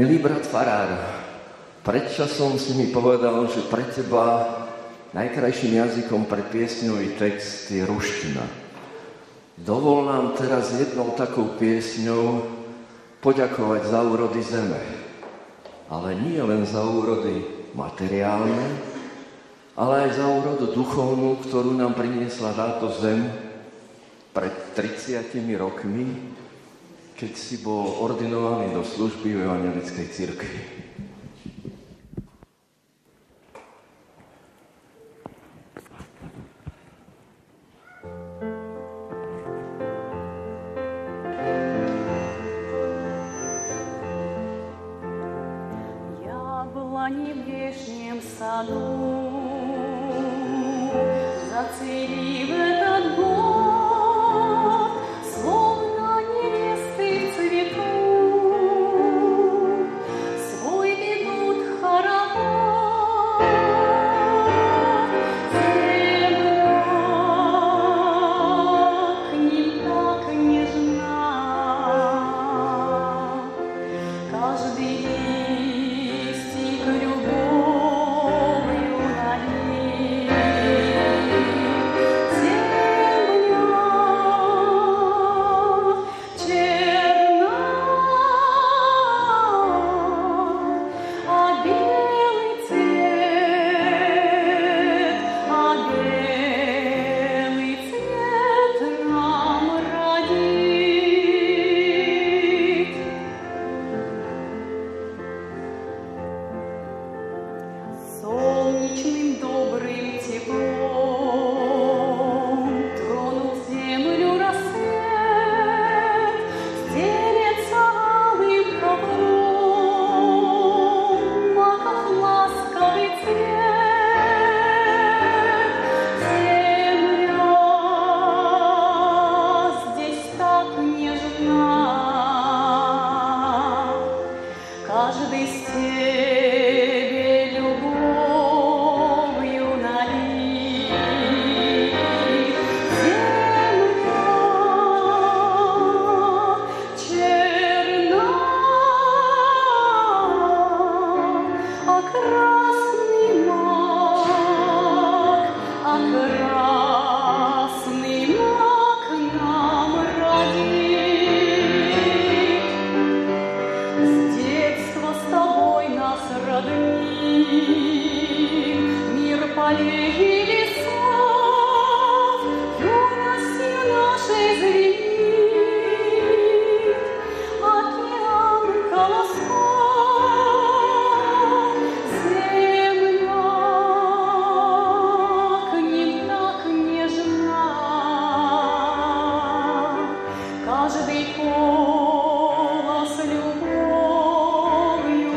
Milý brat farár, pred časom si mi povedal, že pre teba najkrajším jazykom pre piesňový text je ruština. Dovol nám teraz jednou takou piesňou poďakovať za úrody zeme. Ale nie len za úrody materiálne, ale aj za úrodu duchovnú, ktorú nám priniesla táto zem pred 30 rokmi, keď si bol ordinovaný do služby v evanjelickej cirkvi. Яблони в вешнем саду зацвели в этот год, словно невесты в цвету, свой ведут хоровод. Земля к ним так нежна, каждый листик любовью налит. Солнечным добрым теплом тронул землю рассвет, стелется алым ковром маков ласковый цвет. Земля здесь так нежна, каждый стебель любовью налит. Земля черна, а красный мак нам родит. С детства с тобой нас роднит мир полей и лесов, юностью нашей звенит океан колосков. Земля к ним так нежна, каждый колос любовью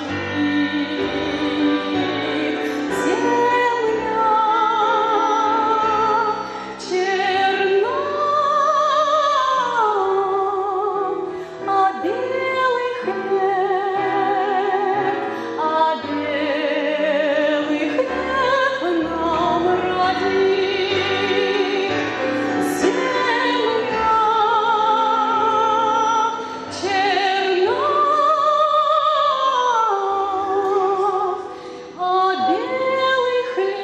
налит. Земля черна, а белый хлеб нам родит. Земля черна, а белый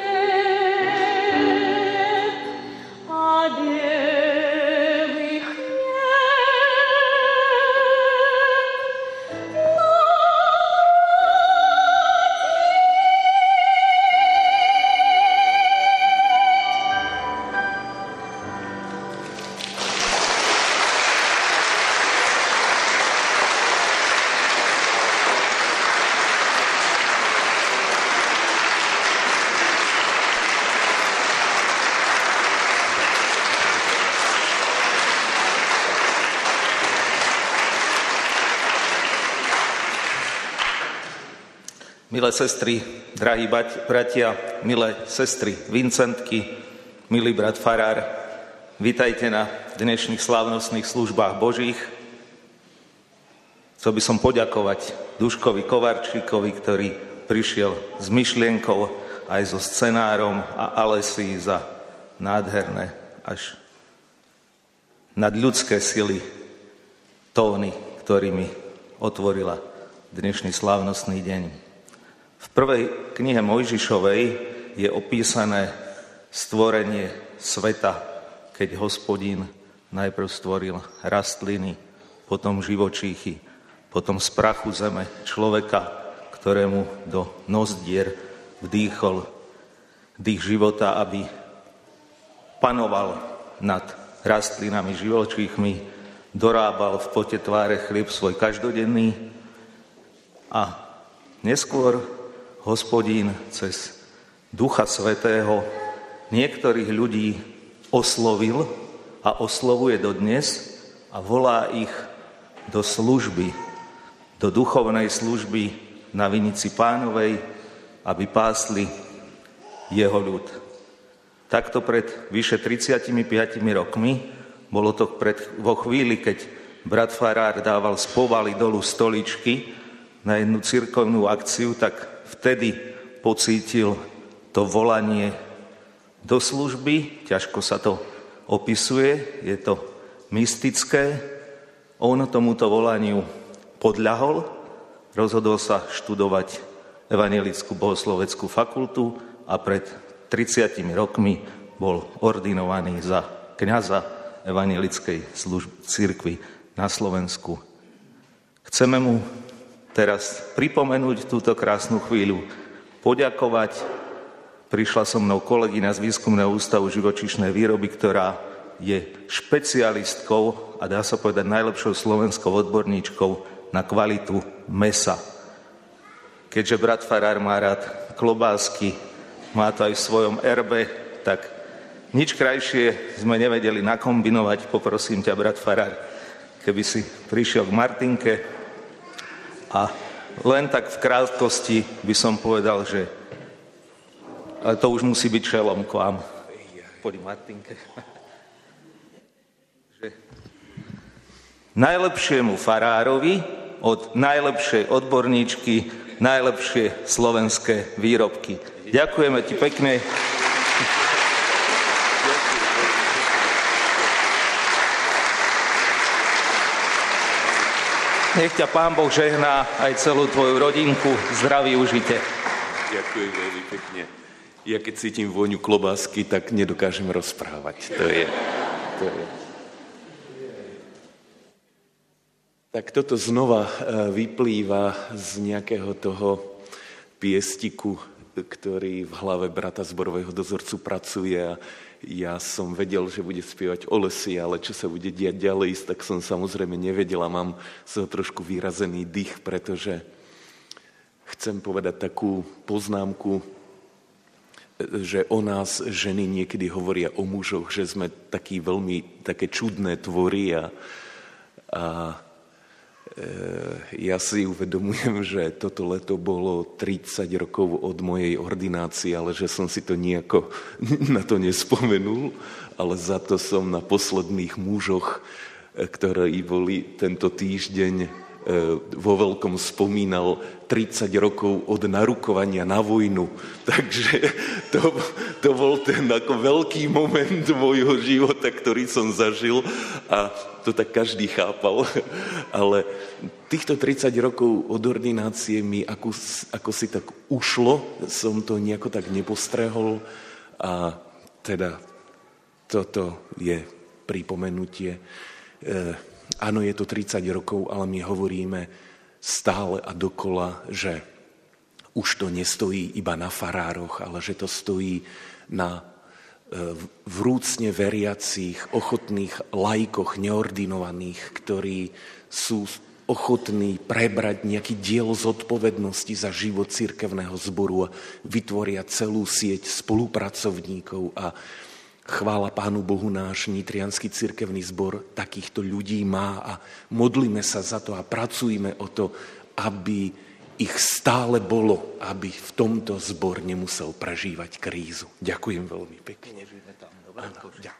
хлеб Milé sestry, drahí bratia, milé sestry Vincentky, milý brat farár, vitajte na dnešných slávnostných službách Božích. Chcel by som poďakovať Duškovi Kovarčíkovi, ktorý prišiel s myšlienkou aj so scenárom a Alesii za nádherné až nadľudské sily tóny, ktorými otvorila dnešný slávnostný deň. V prvej knihe Mojžišovej je opísané stvorenie sveta, keď Hospodin najprv stvoril rastliny, potom živočíchy, potom z prachu zeme človeka, ktorému do nozdier vdýchol dých života, aby panoval nad rastlinami, živočíchmi, dorábal v pote tváre chlieb svoj každodenný a neskôr Hospodín cez Ducha Svätého niektorých ľudí oslovil a oslovuje dodnes a volá ich do služby, do duchovnej služby na vinici Pánovej, aby pásli jeho ľud. Takto pred vyše 35 rokmi, bolo to vo chvíli, keď brat farár dával z povaly dolu stoličky na jednu cirkevnú akciu, tak vtedy pocítil to volanie do služby, ťažko sa to opisuje, je to mystické. On tomuto volaniu podľahol, rozhodol sa študovať evangelickú bohosloveckú fakultu a pred 30 rokmi bol ordinovaný za kňaza evangelickej cirkvi na Slovensku. Chceme mu teraz pripomenúť túto krásnu chvíľu, poďakovať. Prišla so mnou kolegyňa z Výskumného ústavu živočíšnej výroby, ktorá je špecialistkou a dá sa povedať najlepšou slovenskou odborníčkou na kvalitu mäsa. Keďže brat farár má rád klobásky, má to aj v svojom erbe, tak nič krajšie sme nevedeli nakombinovať. Poprosím ťa, brat farár, keby si prišiel k Martinke a len tak v krátkosti by som povedal, že ale to už musí byť šelom k vám. Poď Martinke. Najlepšiemu farárovi od najlepšej odborníčky najlepšie slovenské výrobky. Ďakujeme ti pekne. Nech ťa Pán Boh žehná aj celú tvoju rodinku. Zdraví užite. Ďakujem veľmi pekne. Ja keď cítim vôňu klobásky, tak nedokážem rozprávať. To je. Tak toto znova vyplýva z nejakého toho piestiku, ktorý v hlave brata zborového dozorcu pracuje. A ja som vedel, že bude spievať o lesi, ale čo sa bude diať ďalej, tak som samozrejme nevedel a mám z toho trošku vyrazený dých, pretože chcem povedať takú poznámku, že o nás ženy niekedy hovoria o mužoch, že sme také čudné tvory a ja si uvedomujem, že toto leto bolo 30 rokov od mojej ordinácie, ale že som si to nejako na to nespomenul, ale za to som na posledných mužoch, ktorí boli tento týždeň vo veľkom spomínal 30 rokov od narukovania na vojnu. Takže to bol ten ako veľký moment môjho života, ktorý som zažil a to tak každý chápal. Ale týchto 30 rokov od ordinácie mi ako si tak ušlo, som to nejako tak nepostrehol a teda toto je pripomenutie. Áno, je to 30 rokov, ale my hovoríme stále a dokola, že už to nestojí iba na farároch, ale že to stojí na vrúcne veriacich, ochotných laikoch, neordinovaných, ktorí sú ochotní prebrať nejaký diel zodpovednosti za život cirkevného zboru a vytvoria celú sieť spolupracovníkov a chvála Pánu Bohu, náš nitriansky cirkevný zbor takýchto ľudí má a modlíme sa za to a pracujme o to, aby ich stále bolo, aby v tomto zbor nemusel prežívať krízu. Ďakujem veľmi pekne. Ďakujem.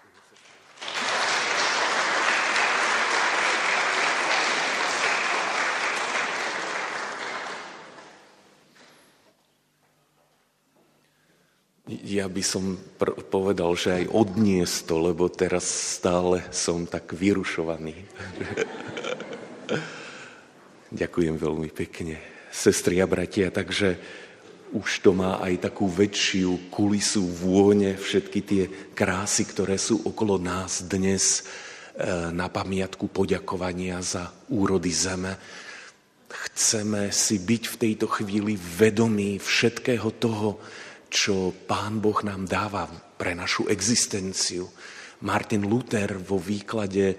Ja by som povedal, že aj odniesť to, lebo teraz stále som tak vyrušovaný. Ďakujem veľmi pekne, sestry a bratia, takže už to má aj takú väčšiu kulisu, vône, všetky tie krásy, ktoré sú okolo nás dnes na pamiatku poďakovania za úrody zeme. Chceme si byť v tejto chvíli vedomí všetkého toho, čo Pán Boh nám dáva pre našu existenciu. Martin Luther vo výklade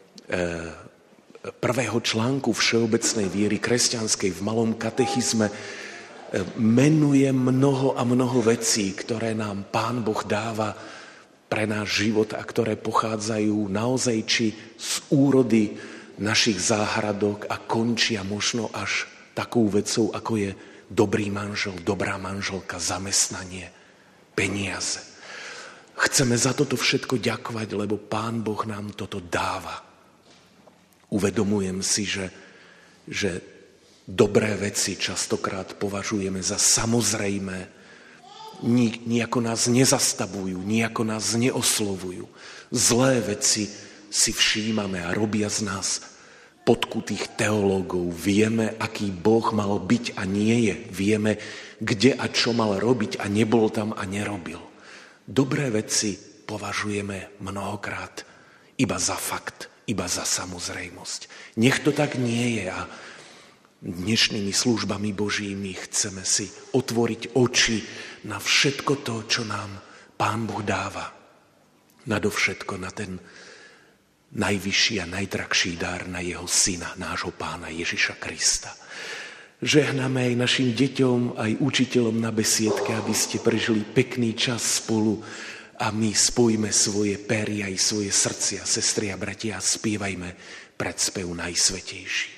prvého článku Všeobecnej viery kresťanskej v malom katechizme menuje mnoho a mnoho vecí, ktoré nám Pán Boh dáva pre náš život a ktoré pochádzajú naozaj či z úrody našich záhradok a končia možno až takou vecou, ako je dobrý manžel, dobrá manželka, zamestnanie, peniaze. Chceme za toto všetko ďakovať, lebo Pán Boh nám toto dáva. Uvedomujem si, že dobré veci častokrát považujeme za samozrejmé, nijako nás nezastavujú, nijako nás neoslovujú. Zlé veci si všímame a robia z nás podkutých teológov. Vieme, aký Boh mal byť a nie je. Vieme, kde a čo mal robiť a nebol tam a nerobil. Dobré veci považujeme mnohokrát iba za fakt, iba za samozrejmosť. Nech to tak nie je a dnešnými službami Božími chceme si otvoriť oči na všetko to, čo nám Pán Boh dáva. Nadovšetko na ten najvyšší a najdrahší dar, na jeho syna, nášho Pána Ježiša Krista. Žehnáme aj našim deťom, aj učiteľom na besiedke, aby ste prežili pekný čas spolu a my spojíme svoje pery aj svoje srdcia, sestry a bratia, a spievajme predspev Najsvätejší.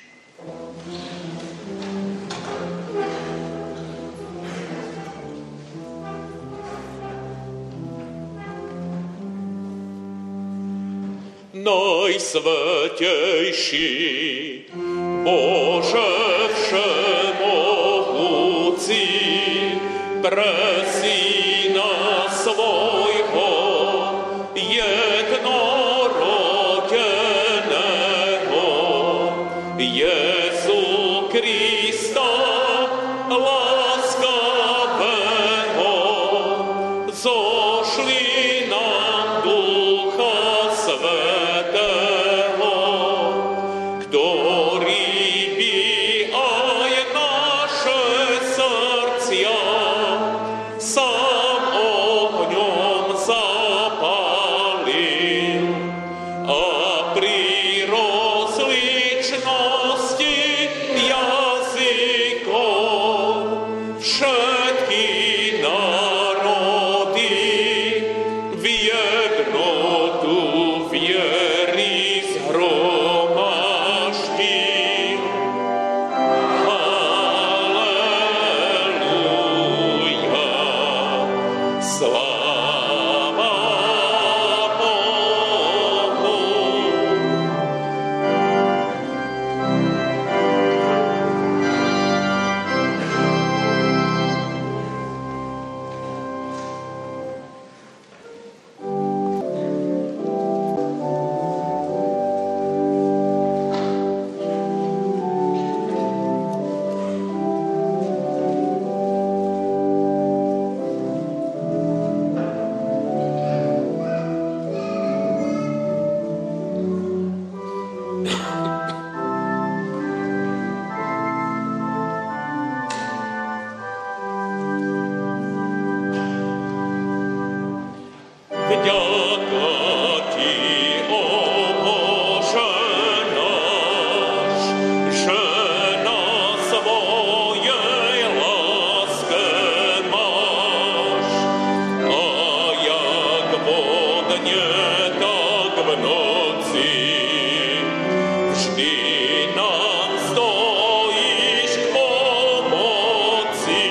Najsvätejší Bože všemohúci, pre syna svojho jednorodeného Jezu Krista láskavého, zošli nám Ducha Svätého, ktorý by aj naše srdcia sám ohňom zapálil a pri rozličnosti jazykov všetky národy v jednotu viery zhromaždil. Halleluja, sláva Bohu. Vďaka Ti, o Bože náš, že na svojej láske máš. A jak vo dne, tak v noci vždy nám stojíš k pomoci.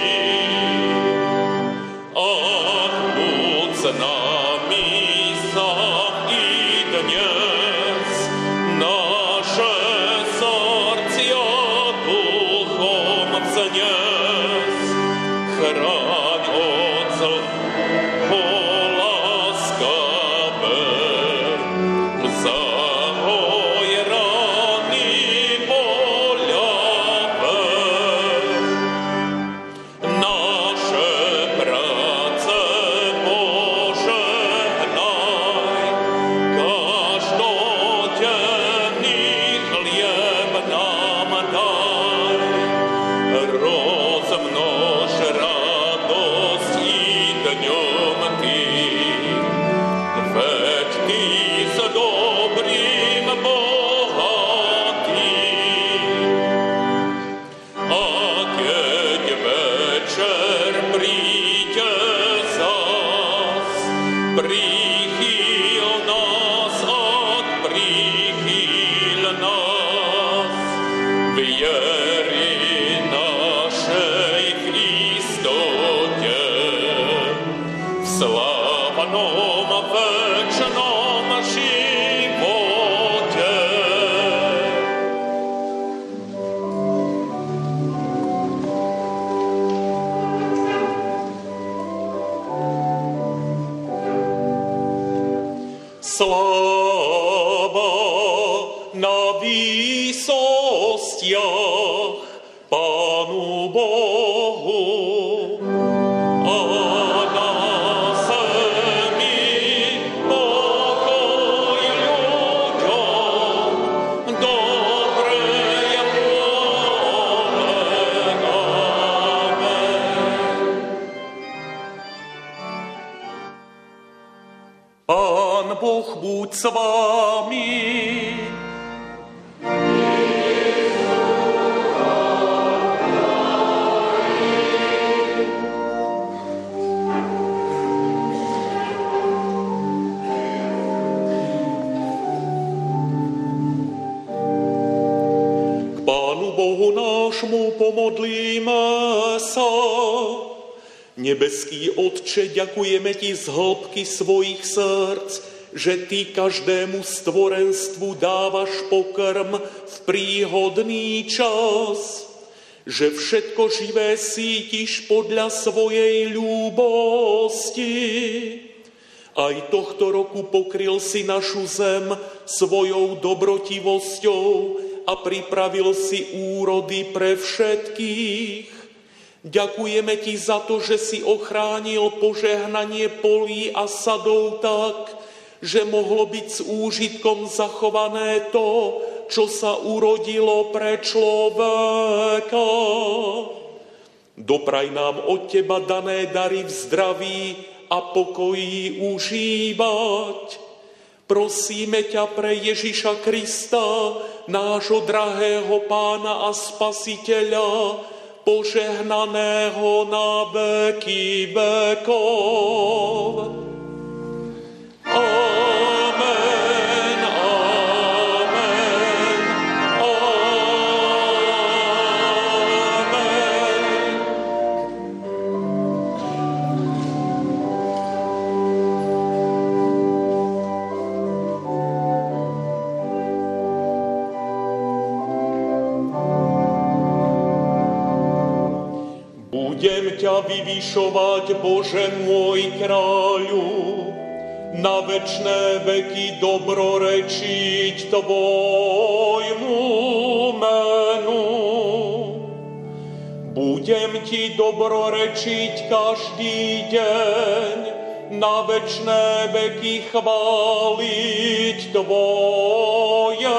Ach, buď s nami sám i dnes, naše srdcia duchom vznes. Chráň od zlého láskavé, Sláva na výsostiach Pánu Bohu a na zemi pokoj ľuďom, dobrej vôle. Amen. Pán Boh buď s vámi. Bohu nášmu pomodlíme sa. Nebeský Otče, ďakujeme Ti z hĺbky svojich srdc, že Ty každému stvorenstvu dávaš pokrm v príhodný čas, že všetko živé sítiš podľa svojej ľúbosti. Aj tohto roku pokryl si našu zem svojou dobrotivosťou a pripravil si úrody pre všetkých. Ďakujeme Ti za to, že si ochránil požehnanie polí a sadov tak, že mohlo byť s úžitkom zachované to, čo sa urodilo pre človeka. Dopraj nám od Teba dané dary v zdraví a pokoji užívať. Prosíme ťa pre Ježiša Krista, nášho drahého Pána a Spasiteľa, požehnaného na veky vekov. Amen, amen, amen. Budem ťa vyvyšovať, Bože môj kráľu, na večné veky dobrorečiť Tvojmu menu. Budem Ti dobrorečiť každý deň, na večné veky chváliť Tvoje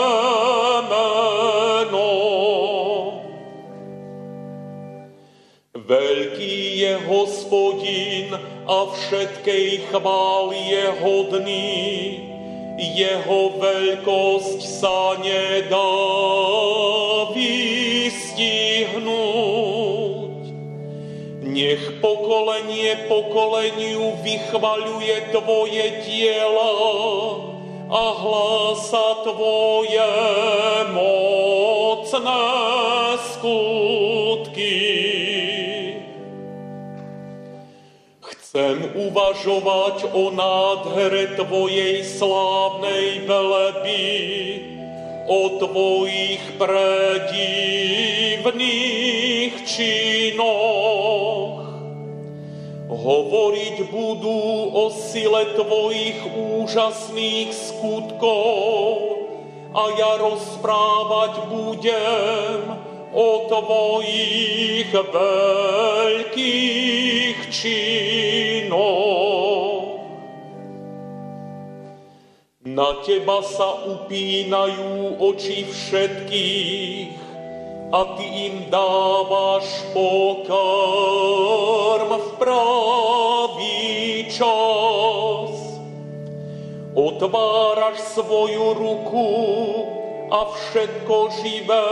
meno. Veľký je Hospodin a všetkej chvály je hodný, jeho veľkosť sa nedá vystihnúť. Nech pokolenie pokoleniu vychvaľuje Tvoje diela a hlása Tvoje mocné skutky. Chcem uvažovať o nádhere Tvojej slávnej veleby, o Tvojich predivných činoch. Hovoriť budú o sile Tvojich úžasných skutkov a ja rozprávať budem o Tvojich veľkých činoch. Na Teba sa upínajú oči všetkých a Ty im dávaš pokrm v pravý čas. Otváraš svoju ruku a všetko živé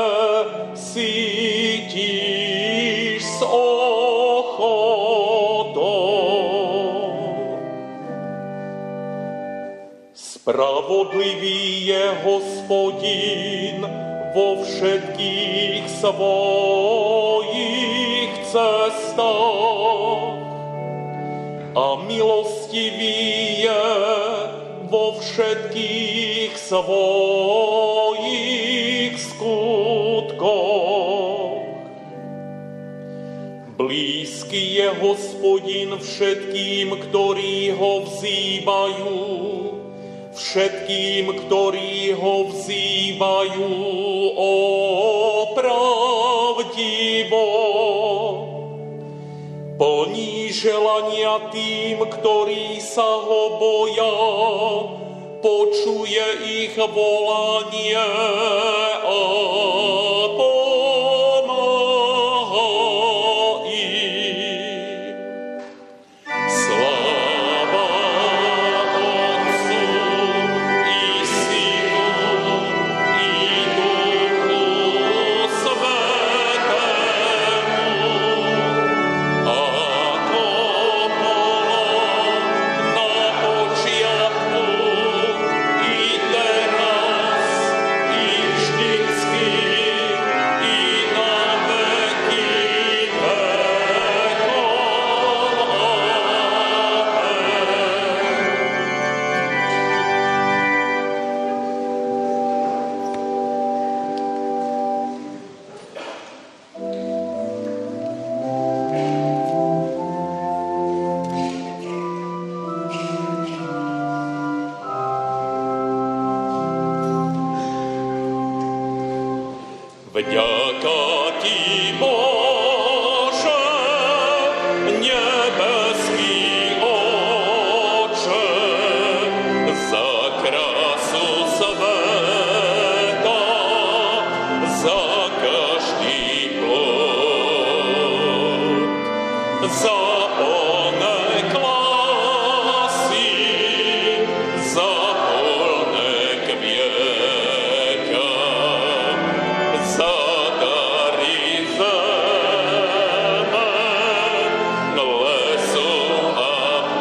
sítiš s ochotou. Spravodlivý je Hospodin vo všetkých svojich cestách a milostivý je vo všetkých svojich skutkoch. Blízky je Hospodin všetkým, ktorí ho vzývajú, všetkým, ktorí ho vzývajú opravdivo. Plní želania tým, ktorí sa ho boja, počuje ich volanie a pomáha im. Sláva Otcu i Synu i Duchu Svätému, ako bolo na počiatku, i teraz, i vždycky, i na veky vekov. Vďaka ti, Bože, nebeský Otče, za krásu sveta, za každý plod, za plné klasy, za plné kvieta, za dary zeme, lesu a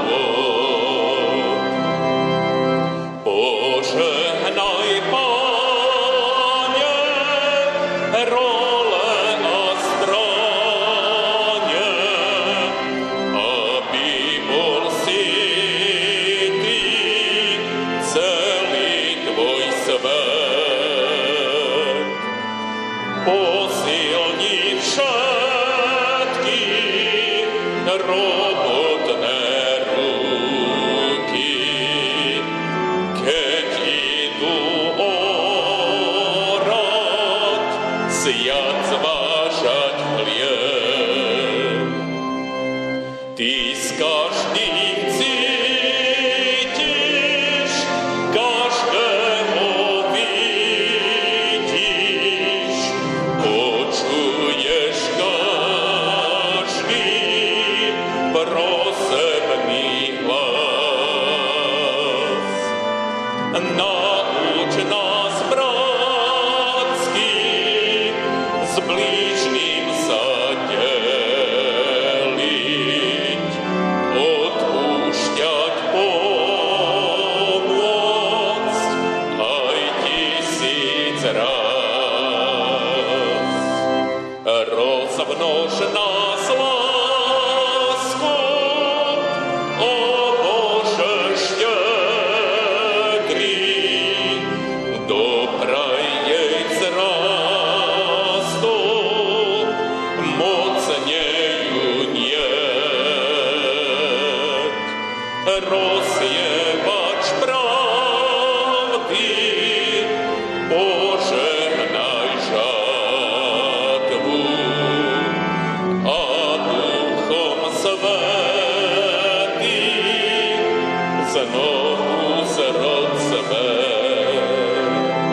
pôd. Požehnaj, Pane, role a strane, aby bol sytý celý tvoj svet. Posilni všetky robotné ruky, keď idú orať, siať zvážať chlieb. Ty s každým cítiš, každého vidíš, počuješ každý prosebný hlas. Nauč nás, bratsky, s blížnym sa deliť, odpúšťať, pomôcť aj 1000 raz. Rozmnož nás láskou, o Bože štedrý, dopraj jej vzrastu, mocneju niet. Rozsievač pravdy, požehnaj žatvu a Duchom Svätým znovu zrod svet.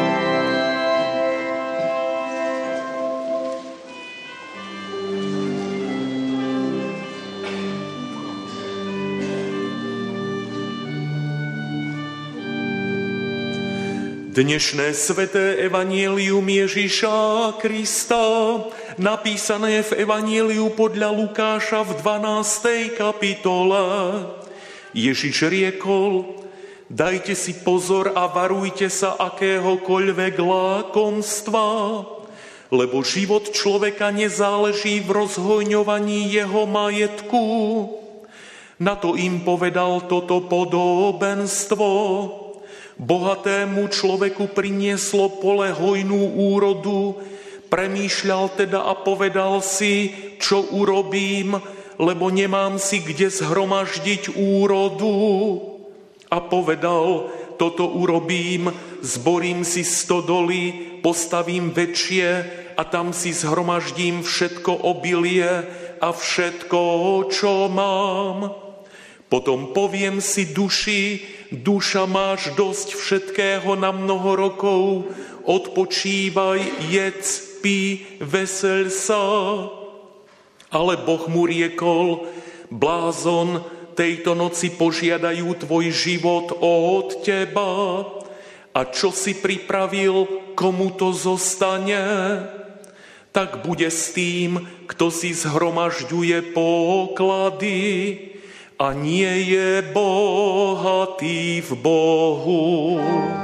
Dnešné sväté evanjelium Ježiša Krista, napísané v evanjeliu podľa Lukáša v 12. kapitole. Ježiš riekol: dajte si pozor a varujte sa akéhokoľvek lákomstva, lebo život človeka nezáleží v rozhojňovaní jeho majetku. Na to im povedal toto podobenstvo. Bohatému človeku prinieslo pole hojnú úrodu, premýšľal teda a povedal si, čo urobím, lebo nemám si kde zhromaždiť úrodu. A povedal, toto urobím, zborím si stodoly, postavím väčšie a tam si zhromaždím všetko obilie a všetko, čo mám. Potom poviem si duši, duša máš dosť všetkého na mnoho rokov, odpočívaj, jedz, pí, veseľ sa. Ale Boh mu riekol, blázon, tejto noci požiadajú tvoj život od teba. A čo si pripravil, komu to zostane? Tak bude s tým, kto si zhromažďuje poklady a nie je bohatý v Bohu.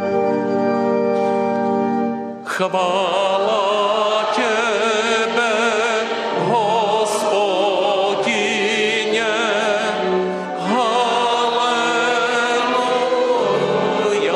Chvála tebe, Hospodine, halleluja.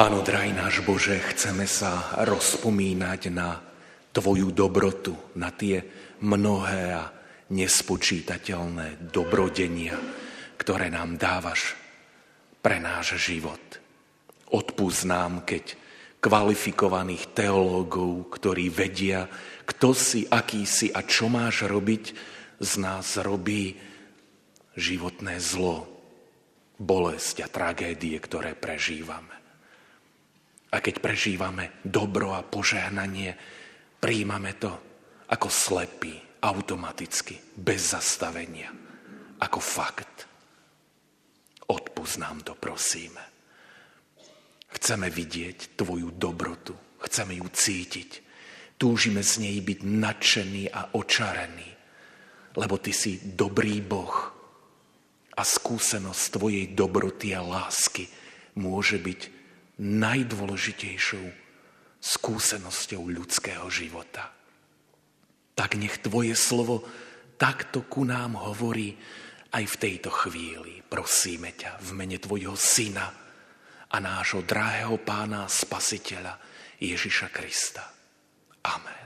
Áno, drahý náš Bože, chceme sa rozpomínať na Tvoju dobrotu, na tie mnohé a nespočítateľné dobrodenia, ktoré nám dávaš pre náš život. Odpusť nám, keď kvalifikovaných teológov, ktorí vedia, kto si, aký si a čo máš robiť, z nás robí životné zlo, bolesť a tragédie, ktoré prežívame. A keď prežívame dobro a požehnanie, prijímame to ako slepí, automaticky, bez zastavenia, ako fakt. Odpusť nám to, prosíme. Chceme vidieť Tvoju dobrotu, chceme ju cítiť. Túžime z nej byť nadšený a očarený, lebo Ty si dobrý Boh a skúsenosť Tvojej dobroty a lásky môže byť najdôležitejšou skúsenosťou ľudského života. Tak nech Tvoje slovo takto ku nám hovorí aj v tejto chvíli. Prosíme ťa v mene Tvojho Syna a nášho drahého Pána a Spasiteľa Ježiša Krista. Amen.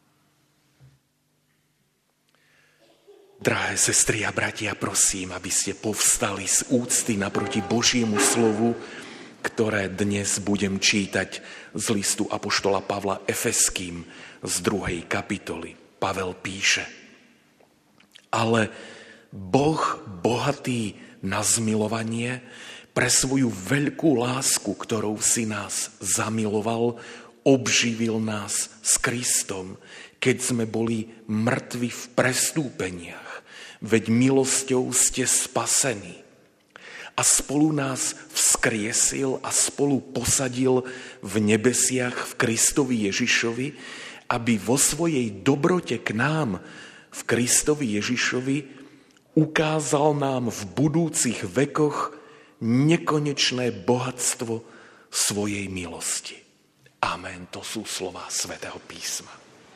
Drahé sestry a bratia, prosím, aby ste povstali z úcty naproti Božiemu slovu, ktoré dnes budem čítať z listu apoštola Pavla Efeským z 2. kapitoly. Pavel píše: Ale Boh bohatý na zmilovanie pre svoju veľkú lásku, ktorou si nás zamiloval, obživil nás s Kristom, keď sme boli mŕtvi v prestúpeniach, veď milosťou ste spasení. A spolu nás vzkriesil a spolu posadil v nebesiach v Kristovi Ježišovi, aby vo svojej dobrote k nám v Kristovi Ježišovi ukázal nám v budúcich vekoch nekonečné bohatstvo svojej milosti. Amen. To sú slová Svätého písma.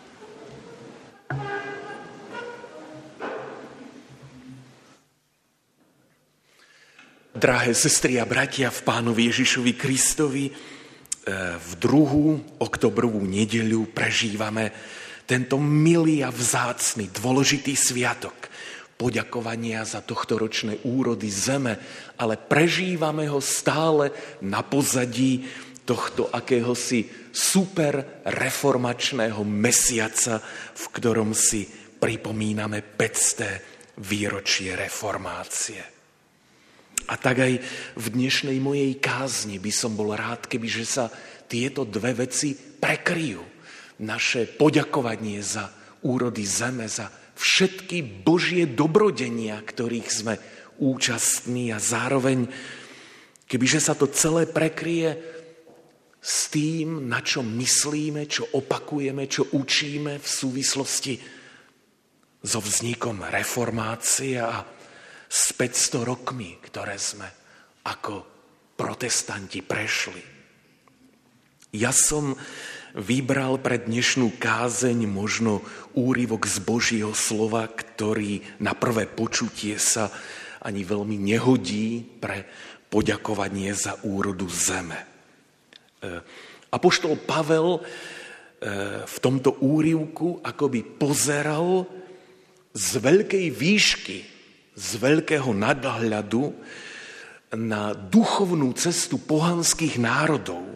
Drahé sestry a bratia v Pánovi Ježišovi Kristovi, v 2. oktobrovú nedeľu prežívame tento milý a vzácny, dôležitý sviatok poďakovania za tohtoročné úrody zeme, ale prežívame ho stále na pozadí tohto akéhosi super reformačného mesiaca, v ktorom si pripomíname 500. výročie reformácie. A tak aj v dnešnej mojej kázni by som bol rád, kebyže sa tieto dve veci prekryjú. Naše poďakovanie za úrody zeme, za všetky Božie dobrodenia, ktorých sme účastní a zároveň, kebyže sa to celé prekryje s tým, na čo myslíme, čo opakujeme, čo učíme v súvislosti so vznikom reformácie a s 500 rokmi, ktoré sme ako protestanti prešli. Ja som vybral pre dnešnú kázeň možno úryvok z Božieho slova, ktorý na prvé počutie sa ani veľmi nehodí pre poďakovanie za úrodu zeme. Apoštol Pavel v tomto úryvku akoby pozeral z veľkej výšky, z veľkého nadhľadu na duchovnú cestu pohanských národov,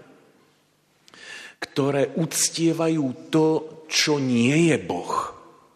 ktoré uctievajú to, čo nie je Boh.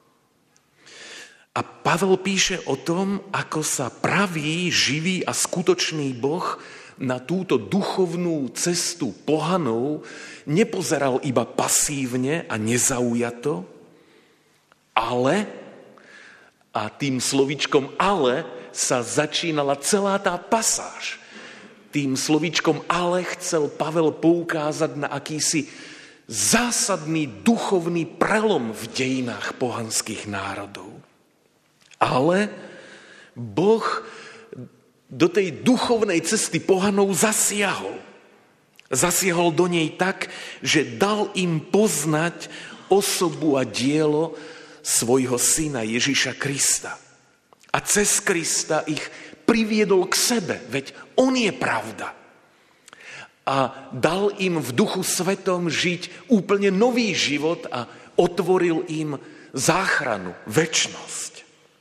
A Pavel píše o tom, ako sa pravý, živý a skutočný Boh na túto duchovnú cestu pohanov nepozeral iba pasívne a nezaujato, ale, a tým slovíčkom ale sa začínala celá tá pasáž. Tým slovíčkom ale chcel Pavel poukázať na akýsi zásadný duchovný prelom v dejinách pohanských národov. Ale Boh do tej duchovnej cesty pohanov zasiahol. Zasiahol do nej tak, že dal im poznať osobu a dielo svojho syna Ježiša Krista. A cez Krista ich priviedol k sebe, veď on je pravda. a dal im v Duchu Svetom žiť úplne nový život a otvoril im záchranu, večnosť.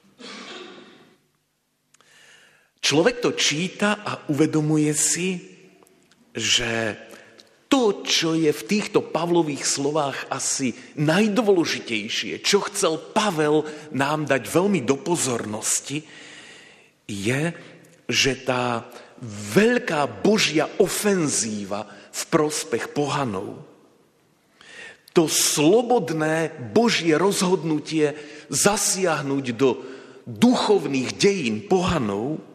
Človek to číta a uvedomuje si, že to, čo je v týchto Pavlových slovách asi najdôležitejšie, čo chcel Pavel nám dať veľmi do pozornosti, je, že tá veľká Božia ofenzíva v prospech pohanov, to slobodné Božie rozhodnutie zasiahnuť do duchovných dejín pohanov,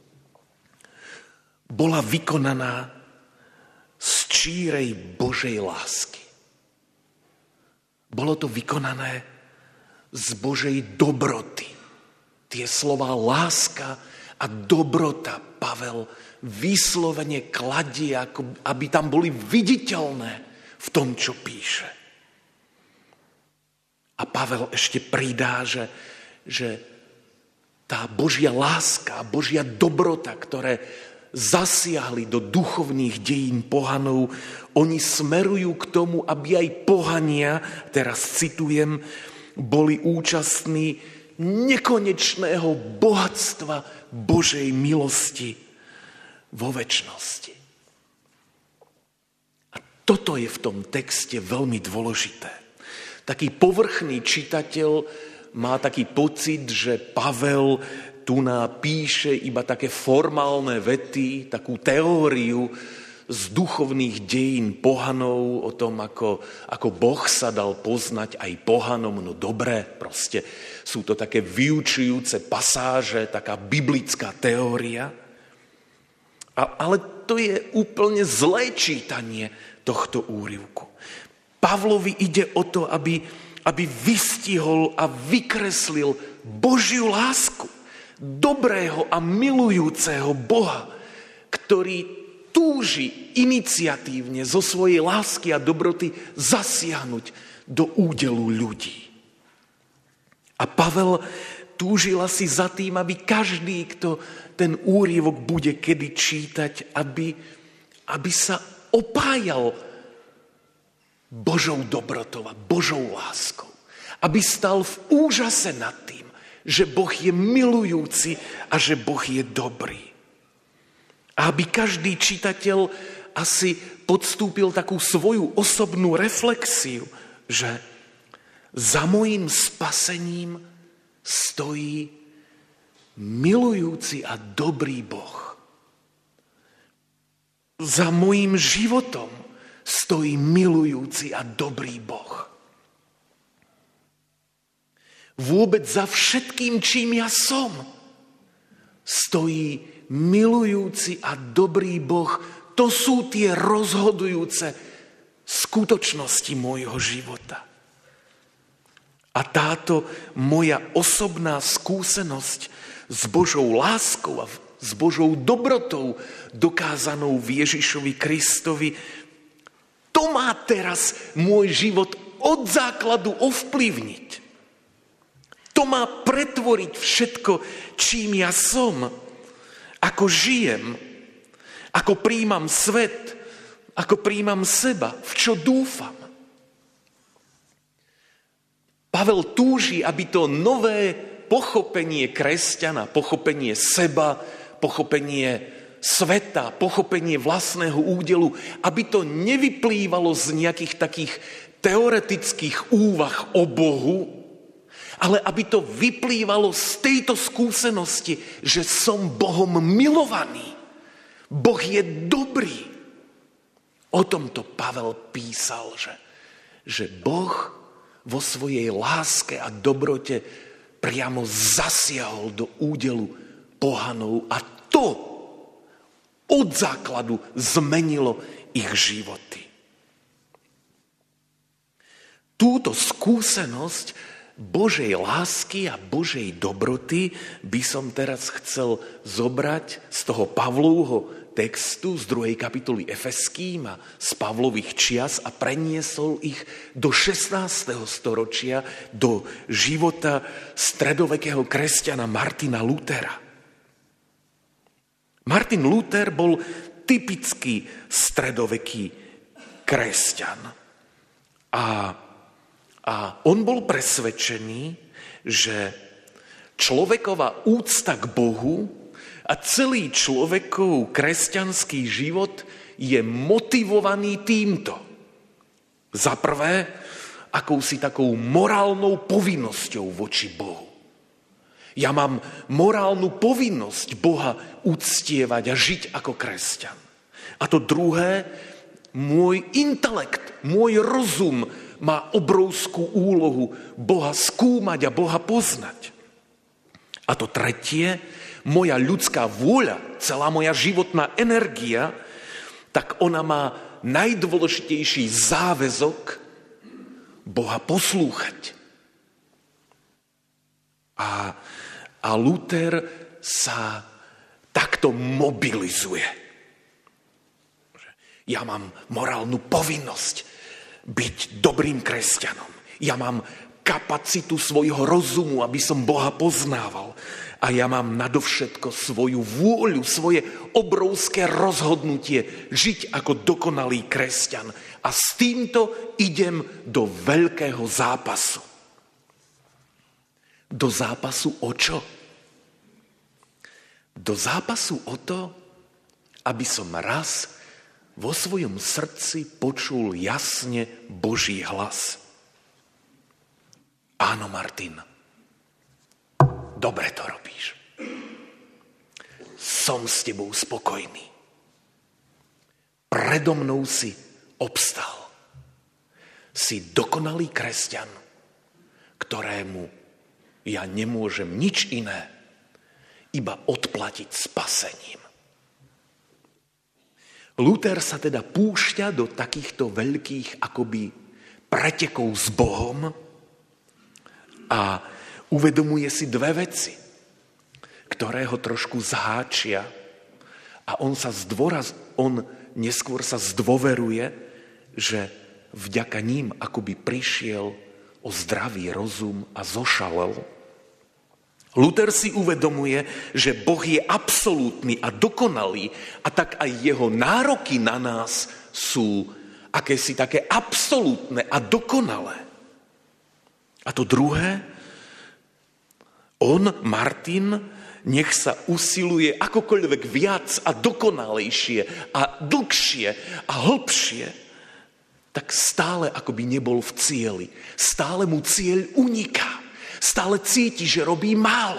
bola vykonaná z čírej Božej lásky. Bolo to vykonané z Božej dobroty. Tie slová láska a dobrota Pavel vyslovene kladie, aby tam boli viditeľné v tom, čo píše. A Pavel ešte pridá, že tá Božia láska, Božia dobrota, ktoré zasiahli do duchovných dejín pohanov, oni smerujú k tomu, aby aj pohania, teraz citujem, boli účastní nekonečného bohatstva Božej milosti vo večnosti. A toto je v tom texte veľmi dôležité. Taký povrchný čitateľ má taký pocit, že Pavel tu píše iba také formálne vety, takú teóriu z duchovných dejín pohanov o tom, ako Boh sa dal poznať aj pohanom. No dobre, proste sú to také vyučujúce pasáže, taká biblická teória. Ale to je úplne zlé čítanie tohto úryvku. Pavlovi ide o to, aby vystihol a vykreslil Božiu lásku, dobrého a milujúceho Boha, ktorý túži iniciatívne zo svojej lásky a dobroty zasiahnuť do údelu ľudí. A Pavel túžil asi za tým, aby každý, kto ten úryvok bude kedy čítať, aby sa opájal Božou dobrotou a Božou láskou. Aby stal v úžase nad tým, že Boh je milujúci a že Boh je dobrý. A aby každý čitateľ asi podstúpil takú svoju osobnú reflexiu, že za mojím spasením stojí milujúci a dobrý Boh. Za mojím životom stojí milujúci a dobrý Boh. Vôbec za všetkým, čím ja som, stojí milujúci a dobrý Boh. To sú tie rozhodujúce skutočnosti môjho života. A táto moja osobná skúsenosť s Božou láskou a s Božou dobrotou dokázanou v Ježišovi Kristovi, to má teraz môj život od základu ovplyvniť. To má pretvoriť všetko, čím ja som, ako žijem, ako prijímam svet, ako prijímam seba, v čo dúfam. Pavel túži, aby to nové pochopenie kresťana, pochopenie seba, pochopenie sveta, pochopenie vlastného údelu, aby to nevyplývalo z nejakých takých teoretických úvah o Bohu, ale aby to vyplývalo z tejto skúsenosti, že som Bohom milovaný. Boh je dobrý. O tomto Pavel písal, že Boh vo svojej láske a dobrote priamo zasiahol do údelu pohanov a to od základu zmenilo ich životy. Túto skúsenosť Božej lásky a Božej dobroty by som teraz chcel zobrať z toho Pavlovho textu z 2. kapitoly Efeským a z Pavlových čias a preniesol ich do 16. storočia, do života stredovekého kresťana Martina Lutera. Martin Luther bol typický stredoveký kresťan. A on bol presvedčený, že človeková úcta k Bohu a celý človekov kresťanský život je motivovaný týmto. Za prvé, akousi takou morálnou povinnosťou voči Bohu. Ja mám morálnu povinnosť Boha uctievať a žiť ako kresťan. A to druhé, môj intelekt, môj rozum má obrovskú úlohu Boha skúmať a Boha poznať. A to tretie, moja ľudská vôľa, celá moja životná energia, tak ona má najdôležitejší záväzok Boha poslúchať. A Luther sa takto mobilizuje. Ja mám morálnu povinnosť byť dobrým kresťanom. Ja mám kapacitu svojho rozumu, aby som Boha poznával. A ja mám nadovšetko svoju vôľu, svoje obrovské rozhodnutie žiť ako dokonalý kresťan. A s týmto idem do veľkého zápasu. Do zápasu o čo? Do zápasu o to, aby som raz vo svojom srdci počul jasne Boží hlas. Áno, Martin, dobre to robíš. Som s tebou spokojný. Predo mnou si obstal. Si dokonalý kresťan, ktorému ja nemôžem nič iné, iba odplatiť spasením. Luther sa teda púšťa do takýchto veľkých akoby pretekov s Bohom a uvedomuje si dve veci, ktoré ho trošku zháčia a on neskôr sa zdôveruje, že vďaka ním akoby prišiel o zdravý rozum a zošalel. Luther si uvedomuje, že Boh je absolútny a dokonalý a tak aj jeho nároky na nás sú akési také absolútne a dokonalé. A to druhé, Martin, nech sa usiluje akokoľvek viac a dokonalejšie a dlhšie a hlbšie, tak stále akoby nebol v cieli. Stále mu cieľ uniká. Stále cíti, že robí málo.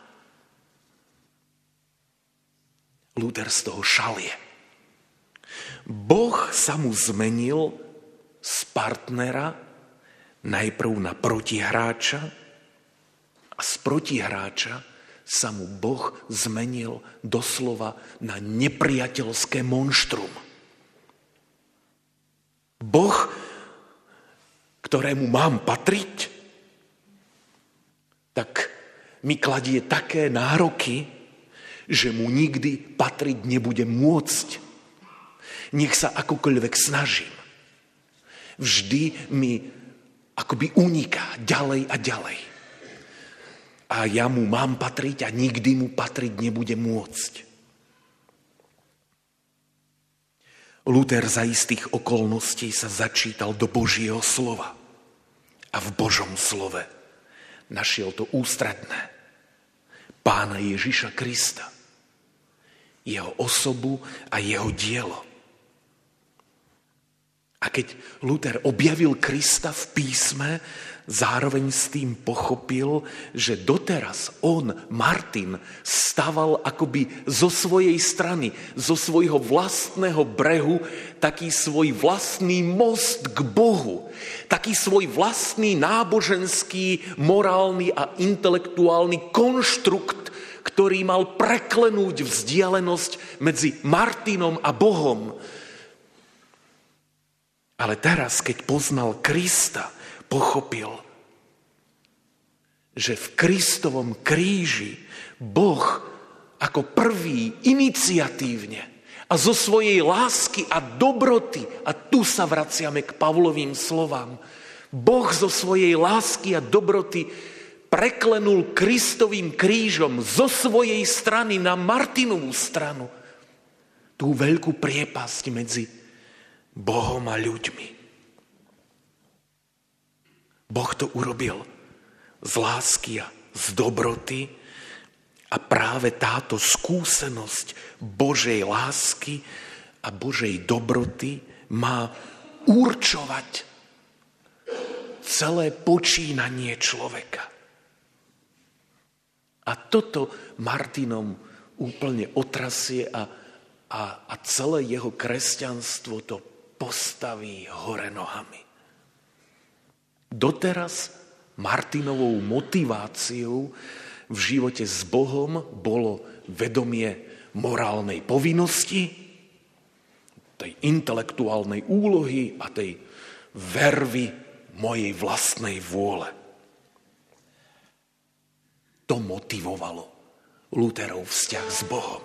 Luther z toho šalie. Boh sa mu zmenil z partnera najprv na protihráča a z protihráča sa mu Boh zmenil doslova na nepriateľské monštrum. Boh, ktorému mám patriť, tak mi kladie také nároky, že mu nikdy patriť nebudem môcť. Nech sa akokoľvek snažím. Vždy mi akoby uniká ďalej a ďalej. A ja mu mám patriť a nikdy mu patriť nebudem môcť. Luther za istých okolností sa začítal do Božieho slova. A v Božom slove našiel to ústredné. Pána Ježiša Krista. Jeho osobu a jeho dielo. A keď Luther objavil Krista v písme, zároveň s tým pochopil, že doteraz on, Martin, staval akoby zo svojej strany, zo svojho vlastného brehu, taký svoj vlastný most k Bohu, taký svoj vlastný náboženský, morálny a intelektuálny konštrukt, ktorý mal preklenúť vzdialenosť medzi Martinom a Bohom. Ale teraz, keď poznal Krista, pochopil, že v Kristovom kríži Boh ako prvý iniciatívne a zo svojej lásky a dobroty, a tu sa vraciame k Pavlovým slovám, Boh zo svojej lásky a dobroty preklenul Kristovým krížom zo svojej strany na Martinovú stranu tú veľkú priepasť medzi Bohom a ľuďmi. Boh to urobil z lásky a z dobroty a práve táto skúsenosť Božej lásky a Božej dobroty má určovať celé počínanie človeka. A toto Martinom úplne otrasie a celé jeho kresťanstvo to postaví hore nohami. Doteraz Martinovou motiváciou v živote s Bohom bolo vedomie morálnej povinnosti, tej intelektuálnej úlohy a tej vervy mojej vlastnej vôle. To motivovalo Lutherov vzťah s Bohom.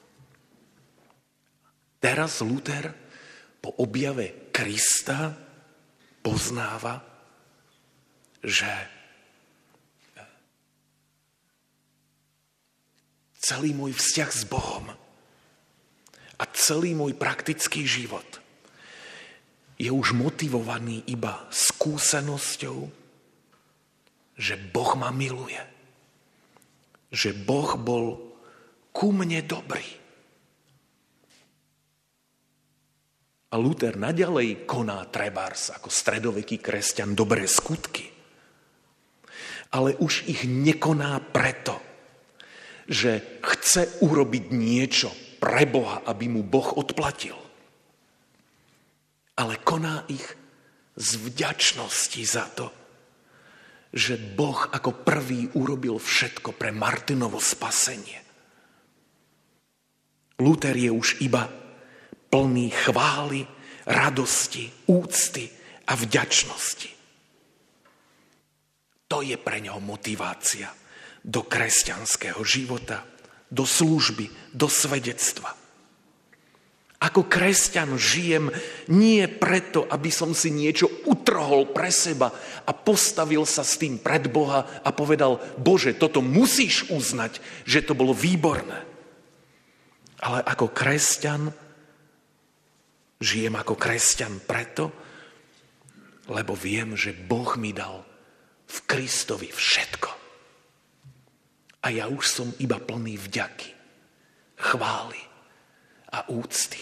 Teraz Luther po objave Krista poznáva, že celý môj vzťah s Bohom a celý môj praktický život je už motivovaný iba skúsenosťou, že Boh ma miluje, že Boh bol ku mne dobrý. A Luther naďalej koná trebárs ako stredoveký kresťan dobré skutky. Ale už ich nekoná preto, že chce urobiť niečo pre Boha, aby mu Boh odplatil. Ale koná ich z vďačnosti za to, že Boh ako prvý urobil všetko pre Martinovo spasenie. Luther je už iba plný chvály, radosti, úcty a vďačnosti. To je pre ňoho motivácia do kresťanského života, do služby, do svedectva. Ako kresťan žijem nie preto, aby som si niečo utrhol pre seba a postavil sa s tým pred Boha a povedal: Bože, toto musíš uznať, že to bolo výborné. Ale ako kresťan žijem ako kresťan preto, lebo viem, že Boh mi dal v Kristovi všetko. A ja už som iba plný vďaky, chvály a úcty.